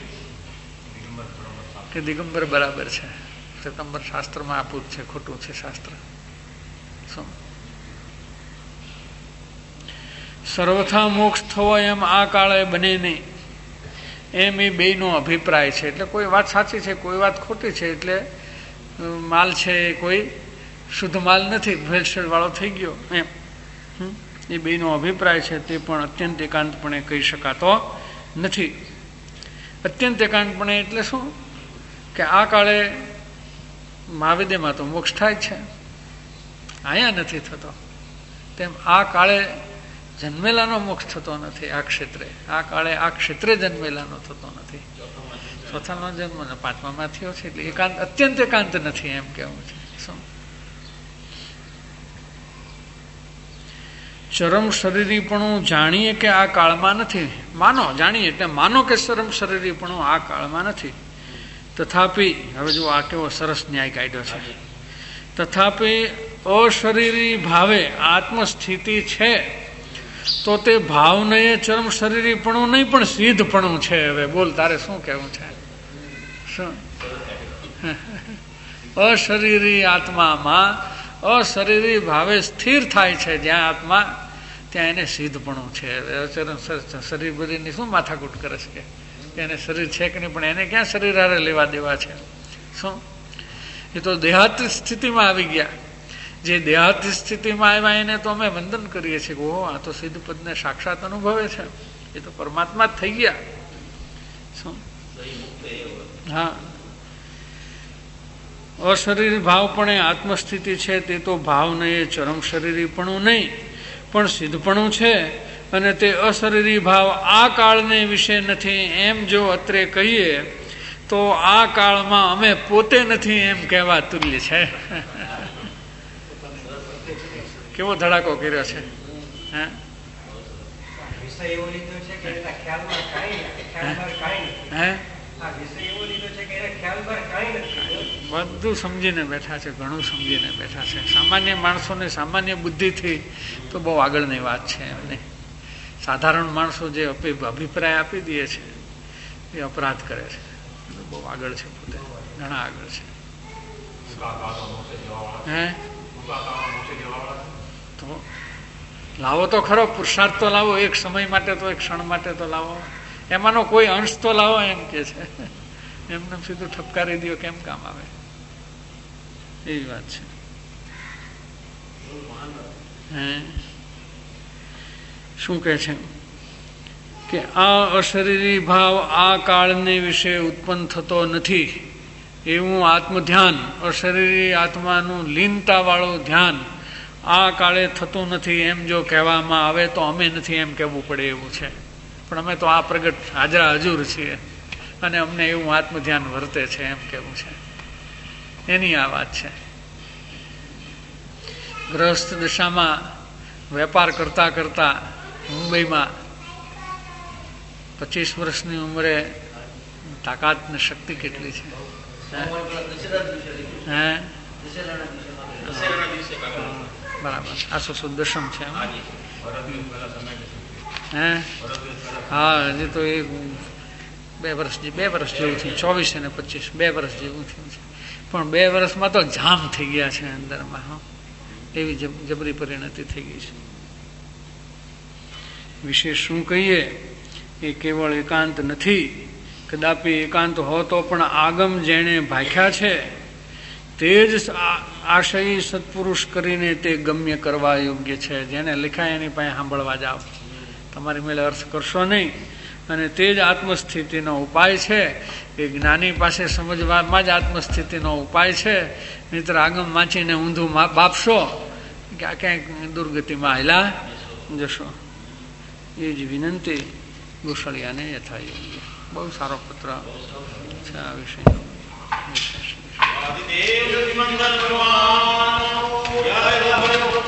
કે દિગંબર બરાબર છે, શ્વેતાંબર શાસ્ત્રમાં આપવું છે, ખોટું છે શાસ્ત્ર. શું સર્વથા મોક્ષ થવો એમ આ કાળે બને નહીં એમ એ બેયનો અભિપ્રાય છે. એટલે કોઈ વાત સાચી છે, કોઈ વાત ખોટી છે. એટલે માલ છે કોઈ શુદ્ધ માલ નથી, ભેળસેળ વાળો થઈ ગયો એમ. એ બેયનો અભિપ્રાય છે, તે પણ અત્યંત એકાંતપણે કહી શકાતો નથી. અત્યંત એકાંતપણે એટલે શું કે આ કાળે મહાવિદ્યમાં તો મોક્ષ થાય છે, અહીંયા નથી થતો. તેમ આ કાળે જન્મેલાનો મોક્ષ થતો નથી. આ ક્ષેત્રે આ કાળે આ ક્ષેત્રે જન્મેલાનો થતો નથી. ચોથાનો જન્મ ને 5મામાં થયો છે. એટલે એકાંત અત્યંત એકાંત નથી એમ કેવું છે. શું ચરમ શરીરીપણું જાણીએ કે આ કાળમાં નથી. માનો જાણીએ એટલે માનો કે ચરમ શરીરીપણું આ કાળમાં નથી. તથાપી હવે જો આ કેવો સરસ ન્યાય કાઢ્યો છે. તથાપી અશરીરી ભાવે આત્મસ્થિતિ છે તો તે ભાવને ચરમ શરીરીપણું નહીં પણ સિદ્ધપણું છે. હવે બોલ તારે શું કહેવું છે? શું અશરીરી આત્મામાં અશરીરી ભાવે સ્થિર થાય છે જ્યાં આત્મા, ત્યાં એને સિદ્ધપણું છે. શરીર બરીની શું માથાકૂટ કરે છે કે એને શરીર છે કે નહીં, પણ એને ક્યાં શરીર હારે લેવા દેવા છે? શું એ તો દેહાતી સ્થિતિમાં આવી ગયા. જે દેહાતી સ્થિતિમાં આવ્યા એને તો અમે વંદન કરીએ છીએ કે ઓહો આ તો સિદ્ધ પદને સાક્ષાત અનુભવે છે, એ તો પરમાત્મા જ થઈ ગયા. શું હા અશરીરી ભાવ પણ એ આત્મસ્થિતિ છે. તે તો ભાવ નહીં, એ ચરમ શરીરીપણું નહીં પણ સિદ્ધપણું છે. અને તે અશરીરી ભાવ આ કાળને વિશે નથી એમ જો અત્રે કહીએ તો આ કાળમાં અમે પોતે નથી એમ કહેવા તુલ્ય છે. કેવો ધડાકો કર્યો છે. બધું સમજીને બેઠા છે, ઘણું સમજીને બેઠા છે. સામાન્ય માણસોને સામાન્ય બુદ્ધિથી તો બહુ આગળની વાત છે એમને. સાધારણ માણસો જે અભિપ્રાય આપી દે છે એ અપરાધ કરે છે. બહુ આગળ છે, પોતે ઘણા આગળ છે. તો લાવો તો ખરો, પુરુષાર્થ તો લાવો, એક સમય માટે તો, એક ક્ષણ માટે તો લાવો, એમાંનો કોઈ અંશ તો લાવો એમ કે છે. એમને સીધું ઠપકારી દો કેમ કામ આવે, એવી વાત છે. શું કહે છે કે આ અશરીરી ભાવ આ કાળને વિશે ઉત્પન્ન થતો નથી એવું આત્મધ્યાન, અશરીરી આત્માનું લીનતાવાળું ધ્યાન આ કાળે થતું નથી એમ જો કહેવામાં આવે તો અમે નથી એમ કહેવું પડે એવું છે. પણ અમે તો આ પ્રગટ હાજરા હજુર છીએ અને અમને એવું આત્મધ્યાન વર્તે છે એમ કહેવું છે. એની આ વાત છે. ગ્રહસ્થ દશામાં વેપાર કરતા કરતા મુંબઈમાં 25 વર્ષની ઉંમરે તાકાત ને શક્તિ કેટલી છે. બરાબર, આસો દશમ છે. હા, હજી તો એ 2 વર્ષ જેવું થયું, 24 અને 25 2 વર્ષ જેવું થયું છે. પણ 2 વર્ષમાં તો જામ થઈ ગયા છે અંદરમાં. એવી જબરી પરિણતિ થઈ ગઈ છે. વિશેષ શું કહીએ, એ કેવળ એકાંત નથી. કદાપી એકાંત હોતો પણ આગમ જેણે ભાખ્યા છે તે જ આશયી સત્પુરુષ કરીને તે ગમ્ય કરવા યોગ્ય છે. જેને લખાય એની પાસે સાંભળવા જાઓ, તમારી મેળે અર્થ કરશો નહીં. અને તે જ આત્મસ્થિતિનો ઉપાય છે. એ જ્ઞાની પાસે સમજવામાં જ આત્મસ્થિતિનો ઉપાય છે. નહીંતર આગમ વાંચીને ઊંધું બાપશો કે આ ક્યાંક દુર્ગતિમાં હાલ્યા જશો. એ જ વિનંતી ગોસળિયાને યથાયોગ્ય. બહુ સારો પત્ર છે આ વિષય.